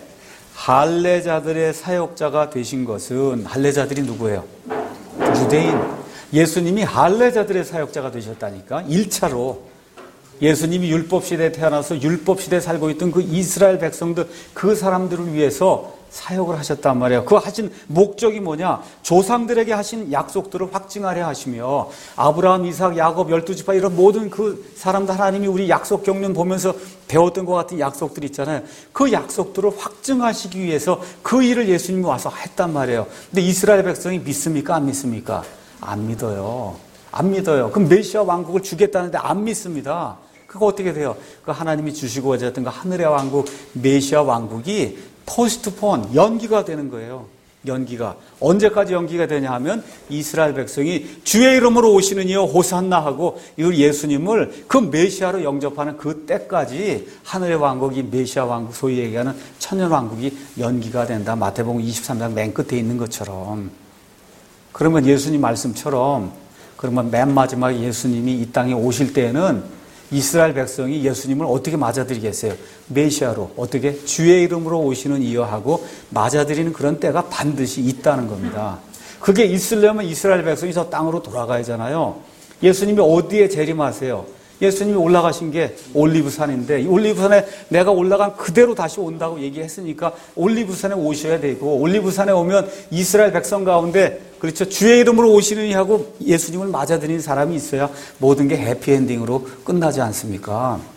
[SPEAKER 1] 할례자들의 사역자가 되신 것은, 할례자들이 누구예요? 유대인. 예수님이 할례자들의 사역자가 되셨다니까. 1차로 예수님이 율법시대에 태어나서 율법시대에 살고 있던 그 이스라엘 백성들, 그 사람들을 위해서 사역을 하셨단 말이에요. 그 하신 목적이 뭐냐? 조상들에게 하신 약속들을 확증하려 하시며 아브라함, 이삭, 야곱, 12지파 이런 모든 그 사람들, 하나님이 우리 약속 경륜 보면서 배웠던 것 같은 약속들 있잖아요. 그 약속들을 확증하시기 위해서 그 일을 예수님이 와서 했단 말이에요. 근데 이스라엘 백성이 믿습니까? 안 믿습니까? 안 믿어요. 안 믿어요. 그럼 메시아 왕국을 주겠다는데 안 믿습니다. 그거 어떻게 돼요? 그 하나님이 주시고자 했던 그 하늘의 왕국, 메시아 왕국이 포스트폰, 연기가 되는 거예요. 연기가. 언제까지 연기가 되냐 하면 이스라엘 백성이 주의 이름으로 오시는 이여 호산나 하고 이 예수님을 그 메시아로 영접하는 그 때까지 하늘의 왕국이 메시아 왕국, 소위 얘기하는 천년 왕국이 연기가 된다. 마태복음 23장 맨 끝에 있는 것처럼. 그러면 예수님 말씀처럼, 그러면 맨 마지막에 예수님이 이 땅에 오실 때에는 이스라엘 백성이 예수님을 어떻게 맞아들이겠어요? 메시아로. 어떻게? 주의 이름으로 오시는 이여 하고 맞아들이는 그런 때가 반드시 있다는 겁니다. 그게 있으려면 이스라엘 백성이 저 땅으로 돌아가야 하잖아요. 예수님이 어디에 재림하세요? 예수님이 올라가신 게 올리브산인데, 이 올리브산에 내가 올라간 그대로 다시 온다고 얘기했으니까 올리브산에 오셔야 되고, 올리브산에 오면 이스라엘 백성 가운데, 그렇죠, 주의 이름으로 오시느니 하고 예수님을 맞아들이는 사람이 있어야 모든 게 해피엔딩으로 끝나지 않습니까?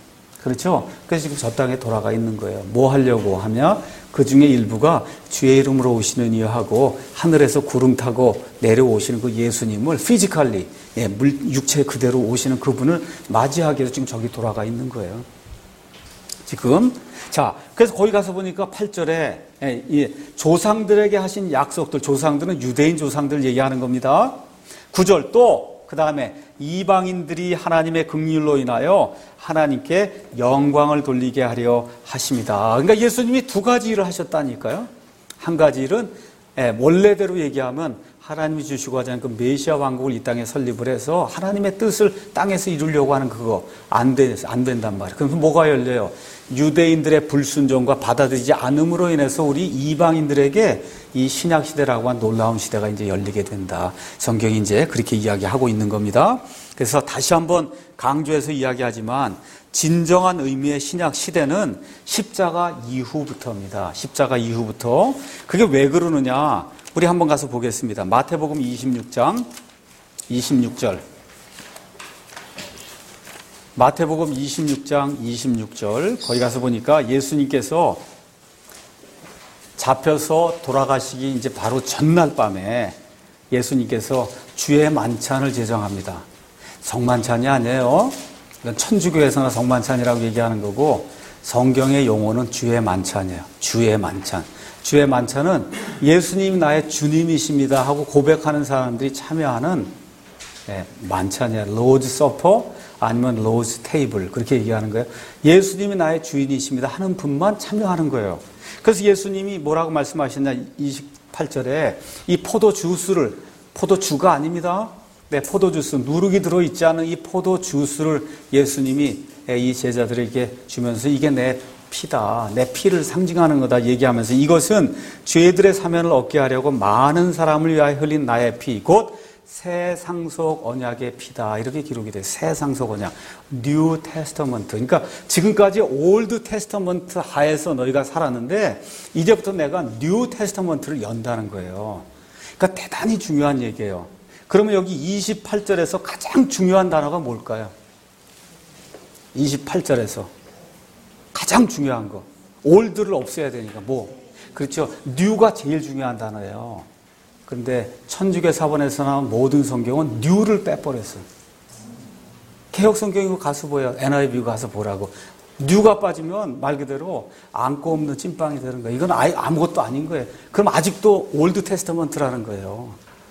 [SPEAKER 1] 그렇죠? 그래서 지금 저 땅에 돌아가 있는 거예요. 뭐 하려고 하면 그 중에 일부가 주의 이름으로 오시는 이여 하고 하늘에서 구름 타고 내려오시는 그 예수님을 피지컬리, 육체 그대로 오시는 그분을 맞이하기 위해서 지금 저기 돌아가 있는 거예요. 지금. 자, 그래서 거기 가서 보니까 8절에 조상들에게 하신 약속들, 조상들은 유대인 조상들 얘기하는 겁니다. 9절 또 그 다음에 이방인들이 하나님의 긍휼로 인하여 하나님께 영광을 돌리게 하려 하십니다. 그러니까 예수님이 두 가지 일을 하셨다니까요. 한 가지 일은 원래대로 얘기하면 하나님이 주시고 하자는 그 메시아 왕국을 이 땅에 설립을 해서 하나님의 뜻을 땅에서 이루려고 하는 그거 안 된단 말이에요. 그럼 뭐가 열려요? 유대인들의 불순종과 받아들이지 않음으로 인해서 우리 이방인들에게 이 신약 시대라고 한 놀라운 시대가 이제 열리게 된다. 성경이 이제 그렇게 이야기하고 있는 겁니다. 그래서 다시 한번 강조해서 이야기하지만 진정한 의미의 신약 시대는 십자가 이후부터입니다. 십자가 이후부터. 그게 왜 그러느냐? 우리 한번 가서 보겠습니다. 마태복음 26장 26절. 마태복음 26장 26절. 거기 가서 보니까 예수님께서 잡혀서 돌아가시기 이제 바로 전날 밤에 예수님께서 주의 만찬을 제정합니다. 성만찬이 아니에요. 이건 천주교에서나 성만찬이라고 얘기하는 거고 성경의 용어는 주의 만찬이에요. 주의 만찬. 주의 만찬은 예수님이 나의 주님이십니다 하고 고백하는 사람들이 참여하는 만찬이에요. 로즈 서퍼 아니면 로즈 테이블 그렇게 얘기하는 거예요. 예수님이 나의 주인이십니다 하는 분만 참여하는 거예요. 그래서 예수님이 뭐라고 말씀하셨냐 28절에 이 포도주가 아닙니다. 포도주스, 누룩이 들어있지 않은 이 포도주스를 예수님이 이 제자들에게 주면서 이게 내 피다, 내 피를 상징하는 거다 얘기하면서 이것은 죄들의 사면을 얻게 하려고 많은 사람을 위하여 흘린 나의 피, 곧 새 상속 언약의 피다 이렇게 기록이 돼요. 새 상속 언약, 뉴 테스터먼트. 그러니까 지금까지 올드 테스터먼트 하에서 너희가 살았는데 이제부터 내가 뉴 테스터먼트를 연다는 거예요. 그러니까 대단히 중요한 얘기예요. 그러면 여기 28절에서 가장 중요한 단어가 뭘까요? 28절에서 가장 중요한 거. 올드를 없애야 되니까 뭐? 그렇죠. 뉴가 제일 중요한 단어예요. 그런데 천주교 사본에서 나온 모든 성경은 뉴를 빼버렸어요. 개혁 성경이고 가서 보여. NIV 가서 보라고. 뉴가 빠지면 말 그대로 안고 없는 찐빵이 되는 거예요. 이건 아예 아무것도 아닌 거예요. 그럼 아직도 올드 테스터먼트라는 거예요.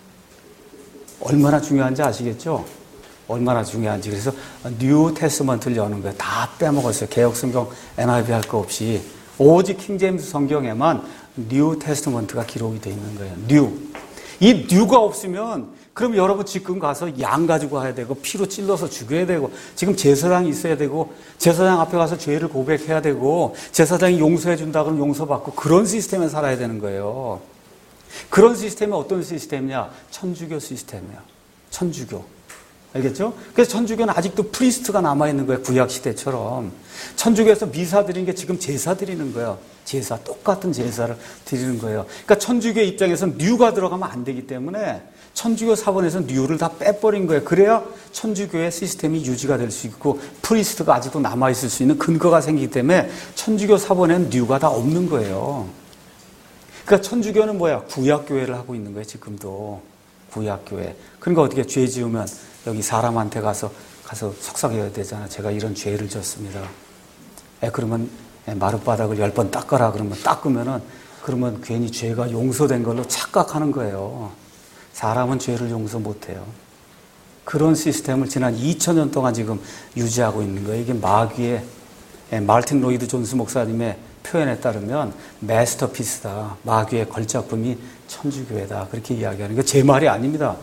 [SPEAKER 1] 얼마나 중요한지 아시겠죠? 얼마나 중요한지. 그래서 뉴 테스트먼트를 여는 거예요. 다 빼먹었어요. 개혁 성경 NIV 할 거 없이 오직 킹제임스 성경에만 뉴 테스트먼트가 기록이 되어 있는 거예요. 뉴. 이 뉴가 없으면 그럼 여러분 지금 가서 양 가지고 가야 되고 피로 찔러서 죽여야 되고 지금 제사장이 있어야 되고 제사장 앞에 가서 죄를 고백해야 되고 제사장이 용서해 준다 그러면 용서받고 그런 시스템에 살아야 되는 거예요. 그런 시스템이 어떤 시스템이냐? 천주교 시스템이에요. 천주교. 알겠죠? 그래서 천주교는 아직도 프리스트가 남아있는 거예요. 구약시대처럼. 천주교에서 미사 드리는 게 지금 제사 드리는 거예요. 제사, 똑같은 제사를 드리는 거예요. 그러니까 천주교 입장에서는 뉴가 들어가면 안 되기 때문에 천주교 사본에서 뉴를 다 빼버린 거예요. 그래야 천주교의 시스템이 유지가 될 수 있고 프리스트가 아직도 남아있을 수 있는 근거가 생기기 때문에 천주교 사본에는 뉴가 다 없는 거예요. 그러니까 천주교는 뭐야? 구약교회를 하고 있는 거예요. 지금도. 구약교회. 그러니까 어떻게 죄 지으면 여기 사람한테 가서 속삭여야 되잖아. 제가 이런 죄를 졌습니다. 그러면 마룻바닥을 10번 닦아라. 그러면 닦으면은 그러면 괜히 죄가 용서된 걸로 착각하는 거예요. 사람은 죄를 용서 못해요. 그런 시스템을 지난 2000년 동안 지금 유지하고 있는 거예요. 이게 마귀의 마르틴 로이드 존스 목사님의 표현에 따르면 마스터피스다. 마귀의 걸작품이 천주교회다. 그렇게 이야기하는 게 제 말이 아닙니다.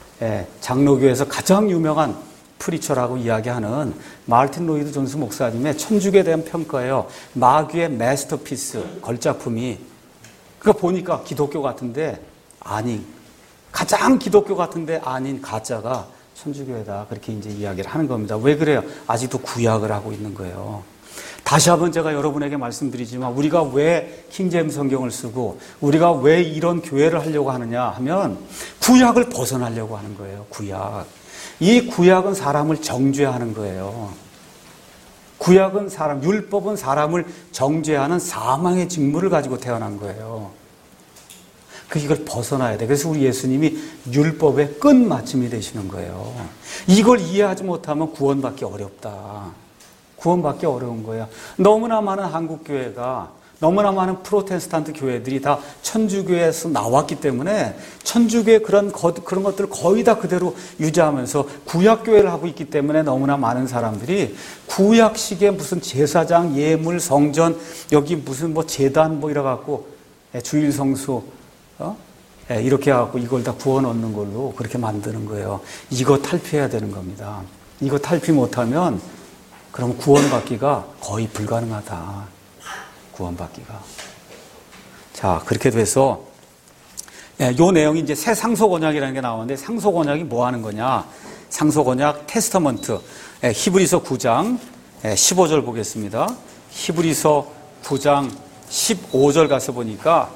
[SPEAKER 1] 장로교에서 가장 유명한 프리처라고 이야기하는 마르틴 로이드 존스 목사님의 천주교에 대한 평가예요. 마귀의 마스터피스, 걸작품이. 그러니까 보니까 기독교 같은데 아닌, 가장 기독교 같은데 아닌 가짜가 천주교회다. 그렇게 이제 이야기를 하는 겁니다. 왜 그래요? 아직도 구약을 하고 있는 거예요. 다시 한번 제가 여러분에게 말씀드리지만 우리가 왜 킹제임스 성경을 쓰고 우리가 왜 이런 교회를 하려고 하느냐 하면 구약을 벗어나려고 하는 거예요. 구약. 이 구약은 사람을 정죄하는 거예요. 구약은 율법은 사람을 정죄하는 사망의 직무를 가지고 태어난 거예요. 이걸 벗어나야 돼. 그래서 우리 예수님이 율법의 끝마침이 되시는 거예요. 이걸 이해하지 못하면 구원받기 어렵다. 구원받기 어려운 거예요. 너무나 많은 한국교회가, 너무나 많은 프로테스탄트 교회들이 다 천주교에서 나왔기 때문에 천주교의 그런 것들을 거의 다 그대로 유지하면서 구약교회를 하고 있기 때문에 너무나 많은 사람들이 구약식의 무슨 제사장, 예물, 성전, 여기 무슨 제단 이래갖고 주일 성수, 이렇게 해갖고 이걸 다 구원 얻는 걸로 그렇게 만드는 거예요. 이거 탈피해야 되는 겁니다. 이거 탈피 못하면 그럼 구원받기가 거의 불가능하다. 구원받기가. 자, 그렇게 돼서 요 내용이 이제 새 상속언약이라는 게 나오는데 상속언약이 뭐 하는 거냐? 상속언약 테스터먼트. 히브리서 9장 15절 보겠습니다. 히브리서 9장 15절 가서 보니까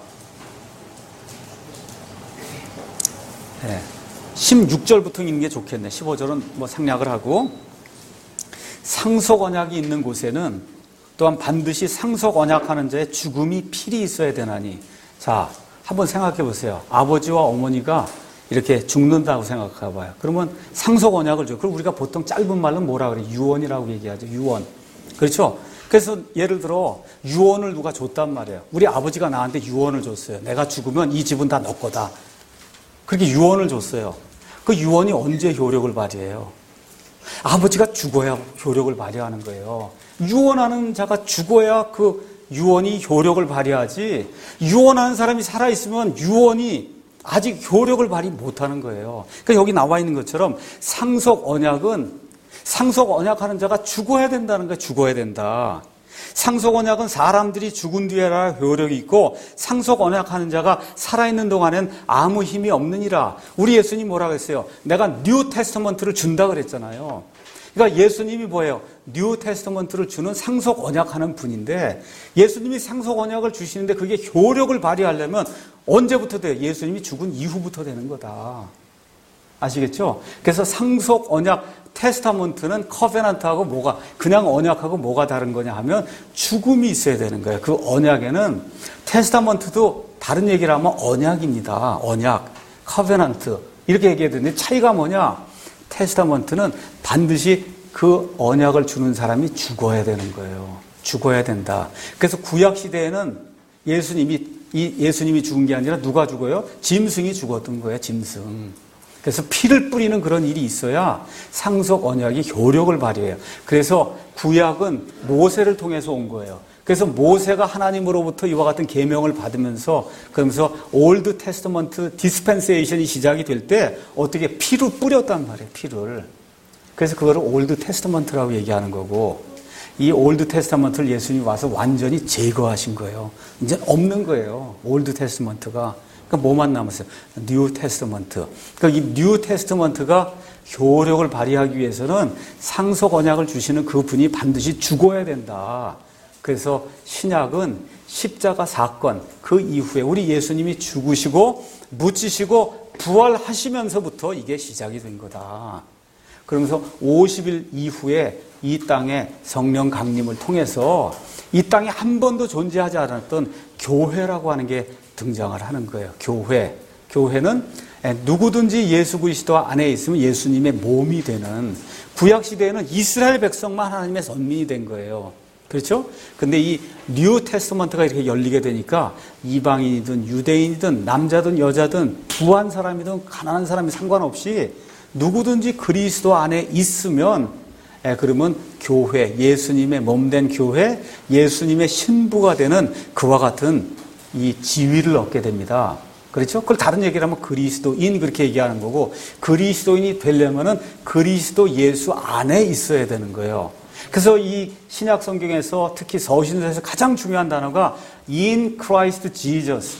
[SPEAKER 1] 16절부터 읽는 게 좋겠네. 15절은 생략을 하고 상속언약이 있는 곳에는 또한 반드시 상속언약하는 자의 죽음이 필히 있어야 되나니. 자, 한번 생각해 보세요. 아버지와 어머니가 이렇게 죽는다고 생각해 봐요. 그러면 상속언약을 줘요. 그럼 우리가 보통 짧은 말로 뭐라 그래요? 유언이라고 얘기하죠. 유언. 그렇죠? 그래서 예를 들어 유언을 누가 줬단 말이에요. 우리 아버지가 나한테 유언을 줬어요. 내가 죽으면 이 집은 다 너 거다. 그렇게 유언을 줬어요. 그 유언이 언제 효력을 발휘해요? 아버지가 죽어야 효력을 발휘하는 거예요. 유언하는 자가 죽어야 그 유언이 효력을 발휘하지, 유언하는 사람이 살아있으면 유언이 아직 효력을 발휘 못하는 거예요. 그러니까 여기 나와 있는 것처럼 상속언약은 상속언약하는 자가 죽어야 된다는 거예요. 죽어야 된다. 상속언약은 사람들이 죽은 뒤에라 효력이 있고 상속언약하는 자가 살아있는 동안엔 아무 힘이 없느니라. 우리 예수님 뭐라고 했어요? 내가 뉴 테스터먼트를 준다 그랬잖아요. 그러니까 예수님이 뭐예요? 뉴 테스터먼트를 주는 상속언약하는 분인데 예수님이 상속언약을 주시는데 그게 효력을 발휘하려면 언제부터 돼요? 예수님이 죽은 이후부터 되는 거다. 아시겠죠? 그래서 상속언약 테스타먼트는 커베넌트하고 그냥 언약하고 뭐가 다른 거냐 하면 죽음이 있어야 되는 거예요. 그 언약에는 테스타먼트도 다른 얘기를 하면 언약입니다. 언약, 커베넌트 이렇게 얘기해야 되는데 차이가 뭐냐? 테스타먼트는 반드시 그 언약을 주는 사람이 죽어야 되는 거예요. 죽어야 된다. 그래서 구약 시대에는 예수님이 죽은 게 아니라 누가 죽어요? 짐승이 죽었던 거예요. 짐승. 그래서 피를 뿌리는 그런 일이 있어야 상속 언약이 효력을 발휘해요. 그래서 구약은 모세를 통해서 온 거예요. 그래서 모세가 하나님으로부터 이와 같은 계명을 받으면서 그러면서 올드 테스터먼트 디스펜세이션이 시작이 될 때 어떻게 피를 뿌렸단 말이에요. 피를. 그래서 그거를 올드 테스터먼트라고 얘기하는 거고 이 올드 테스터먼트를 예수님이 와서 완전히 제거하신 거예요. 이제 없는 거예요. 올드 테스터먼트가. 그러니까 뭐만 남았어요? 뉴 테스터먼트. 그러니까 이 뉴 테스터먼트가 효력을 발휘하기 위해서는 상속 언약을 주시는 그 분이 반드시 죽어야 된다. 그래서 신약은 십자가 사건 그 이후에 우리 예수님이 죽으시고 묻히시고 부활하시면서부터 이게 시작이 된 거다. 그러면서 50일 이후에 이 땅에 성령 강림을 통해서 이 땅에 한 번도 존재하지 않았던 교회라고 하는 게 등장을 하는 거예요. 교회는 누구든지 예수 그리스도 안에 있으면 예수님의 몸이 되는, 구약 시대에는 이스라엘 백성만 하나님의 선민이 된 거예요. 그렇죠? 근데 이 뉴 테스터먼트가 이렇게 열리게 되니까 이방인이든 유대인이든 남자든 여자든 부한 사람이든 가난한 사람이 상관없이 누구든지 그리스도 안에 있으면 그러면 교회, 예수님의 몸된 교회, 예수님의 신부가 되는 그와 같은 이 지위를 얻게 됩니다. 그렇죠? 그걸 다른 얘기를 하면 그리스도인 그렇게 얘기하는 거고, 그리스도인이 되려면은 그리스도 예수 안에 있어야 되는 거예요. 그래서 이 신약 성경에서 특히 서신서에서 가장 중요한 단어가 in Christ Jesus.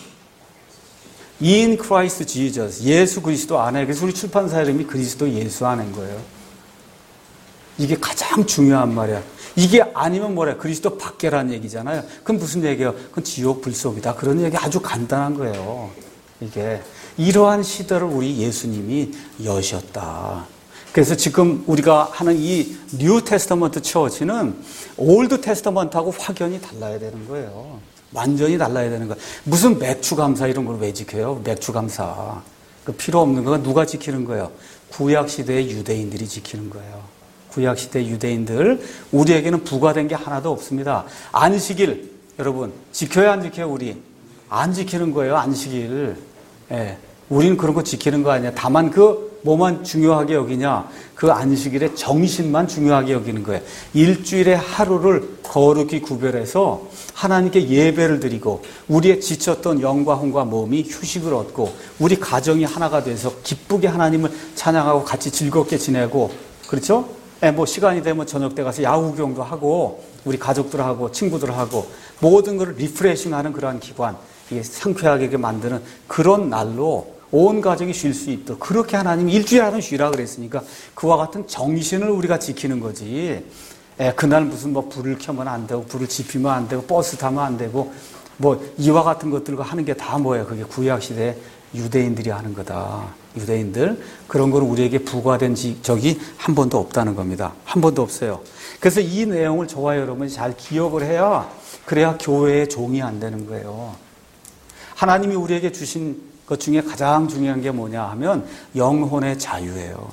[SPEAKER 1] in Christ Jesus. 예수 그리스도 안에. 그래서 우리 출판사 이름이 그리스도 예수 안인 거예요. 이게 가장 중요한 말이야. 이게 아니면 뭐래? 그리스도 밖에라는 얘기잖아요. 그럼 무슨 얘기예요? 그건 지옥 불속이다. 그런 얘기 아주 간단한 거예요. 이게 이러한 시대를 우리 예수님이 여셨다. 그래서 지금 우리가 하는 이 뉴 테스터먼트 처치는 올드 테스터먼트하고 확연히 달라야 되는 거예요. 완전히 달라야 되는 거예요. 무슨 맥주 감사 이런 걸 왜 지켜요? 맥주 감사. 그 필요 없는 거 누가 지키는 거예요? 구약 시대의 유대인들이 지키는 거예요. 구약 시대 유대인들, 우리에게는 부과된 게 하나도 없습니다. 안식일 여러분 지켜야 안 지켜요? 우리 안 지키는 거예요. 안식일. 예. 우리는 그런 거 지키는 거 아니야. 다만 그 뭐만 중요하게 여기냐? 그 안식일의 정신만 중요하게 여기는 거예요. 일주일의 하루를 거룩히 구별해서 하나님께 예배를 드리고 우리의 지쳤던 영과 혼과 몸이 휴식을 얻고 우리 가정이 하나가 돼서 기쁘게 하나님을 찬양하고 같이 즐겁게 지내고 그렇죠? 뭐 시간이 되면 저녁 때 가서 야구 구경도 하고 우리 가족들하고 친구들하고 모든 걸 리프레싱하는 그러한 기관, 이게 상쾌하게 만드는 그런 날로 온 가족이 쉴 수 있도록 그렇게 하나님이 일주일에 하루 쉬라 그랬으니까 그와 같은 정신을 우리가 지키는 거지. 그날 무슨 뭐 불을 켜면 안 되고 불을 지피면 안 되고 버스 타면 안 되고 뭐 이와 같은 것들과 하는 게 다 뭐예요? 그게 구약시대 유대인들이 하는 거다. 유대인들 그런 건 우리에게 부과된 적이 한 번도 없다는 겁니다. 한 번도 없어요. 그래서 이 내용을 저와 여러분이 잘 기억을 해야 그래야 교회의 종이 안 되는 거예요. 하나님이 우리에게 주신 것 중에 가장 중요한 게 뭐냐 하면 영혼의 자유예요.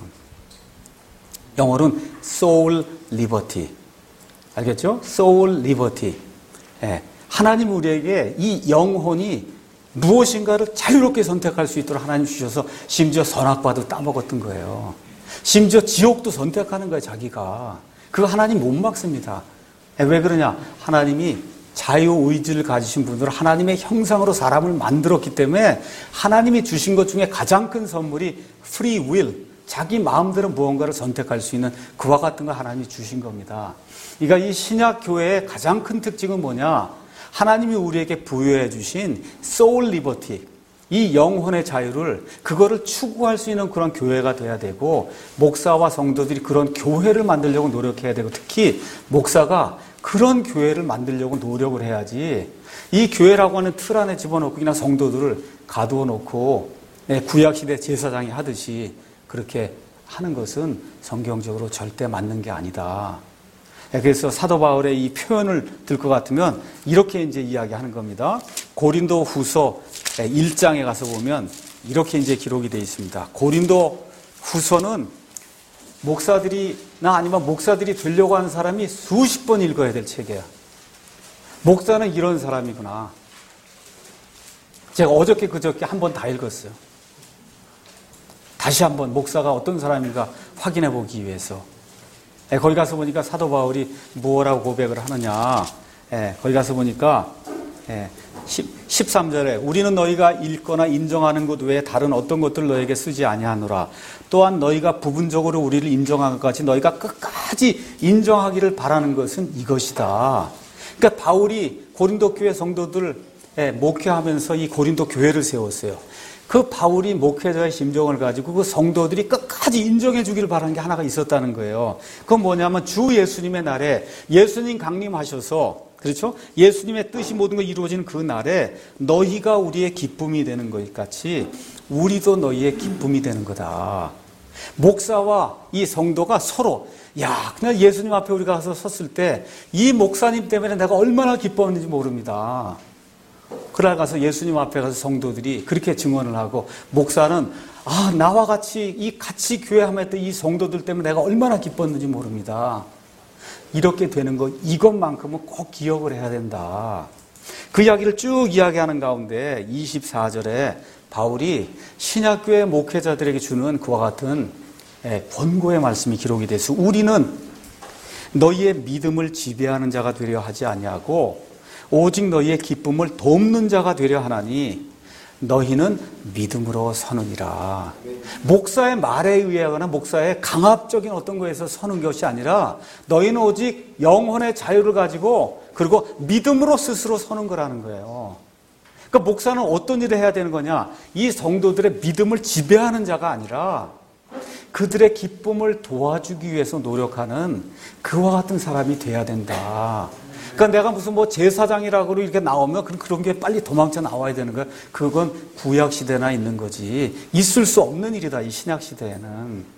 [SPEAKER 1] 영어로는 soul liberty. 알겠죠? soul liberty. 예. 하나님 우리에게 이 영혼이 무엇인가를 자유롭게 선택할 수 있도록 하나님 주셔서 심지어 선악과도 따먹었던 거예요. 심지어 지옥도 선택하는 거예요, 자기가. 그거 하나님 못 막습니다. 왜 그러냐? 하나님이 자유의지를 가지신 분으로 하나님의 형상으로 사람을 만들었기 때문에 하나님이 주신 것 중에 가장 큰 선물이 free will, 자기 마음대로 무언가를 선택할 수 있는 그와 같은 걸 하나님이 주신 겁니다. 그러니까 이 신약교회의 가장 큰 특징은 뭐냐? 하나님이 우리에게 부여해 주신 soul liberty, 이 영혼의 자유를 그거를 추구할 수 있는 그런 교회가 돼야 되고 목사와 성도들이 그런 교회를 만들려고 노력해야 되고 특히 목사가 그런 교회를 만들려고 노력을 해야지 이 교회라고 하는 틀 안에 집어넣고 그냥 성도들을 가두어 놓고 구약시대 제사장이 하듯이 그렇게 하는 것은 성경적으로 절대 맞는 게 아니다. 그래서 사도 바울의 이 표현을 들 것 같으면 이렇게 이제 이야기하는 겁니다. 고린도 후서 1장에 가서 보면 이렇게 이제 기록이 되어 있습니다. 고린도 후서는 목사들이나 아니면 목사들이 되려고 하는 사람이 수십 번 읽어야 될 책이에요. 목사는 이런 사람이구나. 제가 어저께 그저께 한 번 다 읽었어요. 다시 한번 목사가 어떤 사람인가 확인해 보기 위해서. 거기 가서 보니까 사도 바울이 뭐라고 고백을 하느냐. 거기 가서 보니까 13절에 우리는 너희가 읽거나 인정하는 것 외에 다른 어떤 것들 너에게 쓰지 아니하노라. 또한 너희가 부분적으로 우리를 인정한 것 같이 너희가 끝까지 인정하기를 바라는 것은 이것이다. 그러니까 바울이 고린도 교회 성도들 목회하면서 이 고린도 교회를 세웠어요. 그 바울이 목회자의 심정을 가지고 그 성도들이 끝까지 인정해 주기를 바라는 게 하나가 있었다는 거예요. 그건 뭐냐면 주 예수님의 날에 예수님 강림하셔서 그렇죠? 예수님의 뜻이 모든 걸 이루어지는 그 날에 너희가 우리의 기쁨이 되는 것 같이 우리도 너희의 기쁨이 되는 거다. 목사와 이 성도가 서로 그냥 예수님 앞에 우리가 가서 섰을 때 이 목사님 때문에 내가 얼마나 기뻐했는지 모릅니다. 그날 가서 예수님 앞에 가서 성도들이 그렇게 증언을 하고 목사는 나와 같이 교회하며 했던 이 성도들 때문에 내가 얼마나 기뻤는지 모릅니다. 이렇게 되는 거 이것만큼은 꼭 기억을 해야 된다. 그 이야기를 쭉 이야기하는 가운데 24절에 바울이 신약교회 목회자들에게 주는 그와 같은 권고의 말씀이 기록이 돼서 우리는 너희의 믿음을 지배하는 자가 되려 하지 아니하고 오직 너희의 기쁨을 돕는 자가 되려 하나니 너희는 믿음으로 서느니라. 목사의 말에 의하거나 목사의 강압적인 어떤 거에서 서는 것이 아니라 너희는 오직 영혼의 자유를 가지고 그리고 믿음으로 스스로 서는 거라는 거예요. 그러니까 목사는 어떤 일을 해야 되는 거냐? 이 성도들의 믿음을 지배하는 자가 아니라 그들의 기쁨을 도와주기 위해서 노력하는 그와 같은 사람이 돼야 된다. 그러니까 내가 무슨 제사장이라고 이렇게 나오면 그런 게 빨리 도망쳐 나와야 되는 거야. 그건 구약 시대나 있는 거지. 있을 수 없는 일이다, 이 신약 시대에는.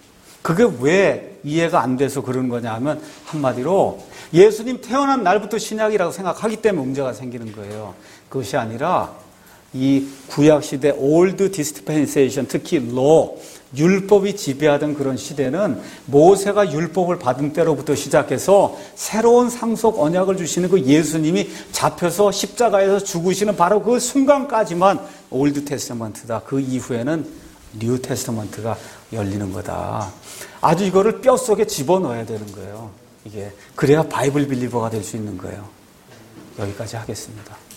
[SPEAKER 1] 그게 왜 이해가 안 돼서 그러는 거냐 하면 한마디로 예수님 태어난 날부터 신약이라고 생각하기 때문에 문제가 생기는 거예요. 그것이 아니라 이 구약시대 올드 디스펜세이션, 특히 율법이 지배하던 그런 시대는 모세가 율법을 받은 때로부터 시작해서 새로운 상속 언약을 주시는 그 예수님이 잡혀서 십자가에서 죽으시는 바로 그 순간까지만 올드 테스터먼트다. 그 이후에는 뉴 테스터먼트가 열리는 거다. 아주 이거를 뼛속에 집어넣어야 되는 거예요. 이게 그래야 바이블 빌리버가 될 수 있는 거예요. 여기까지 하겠습니다.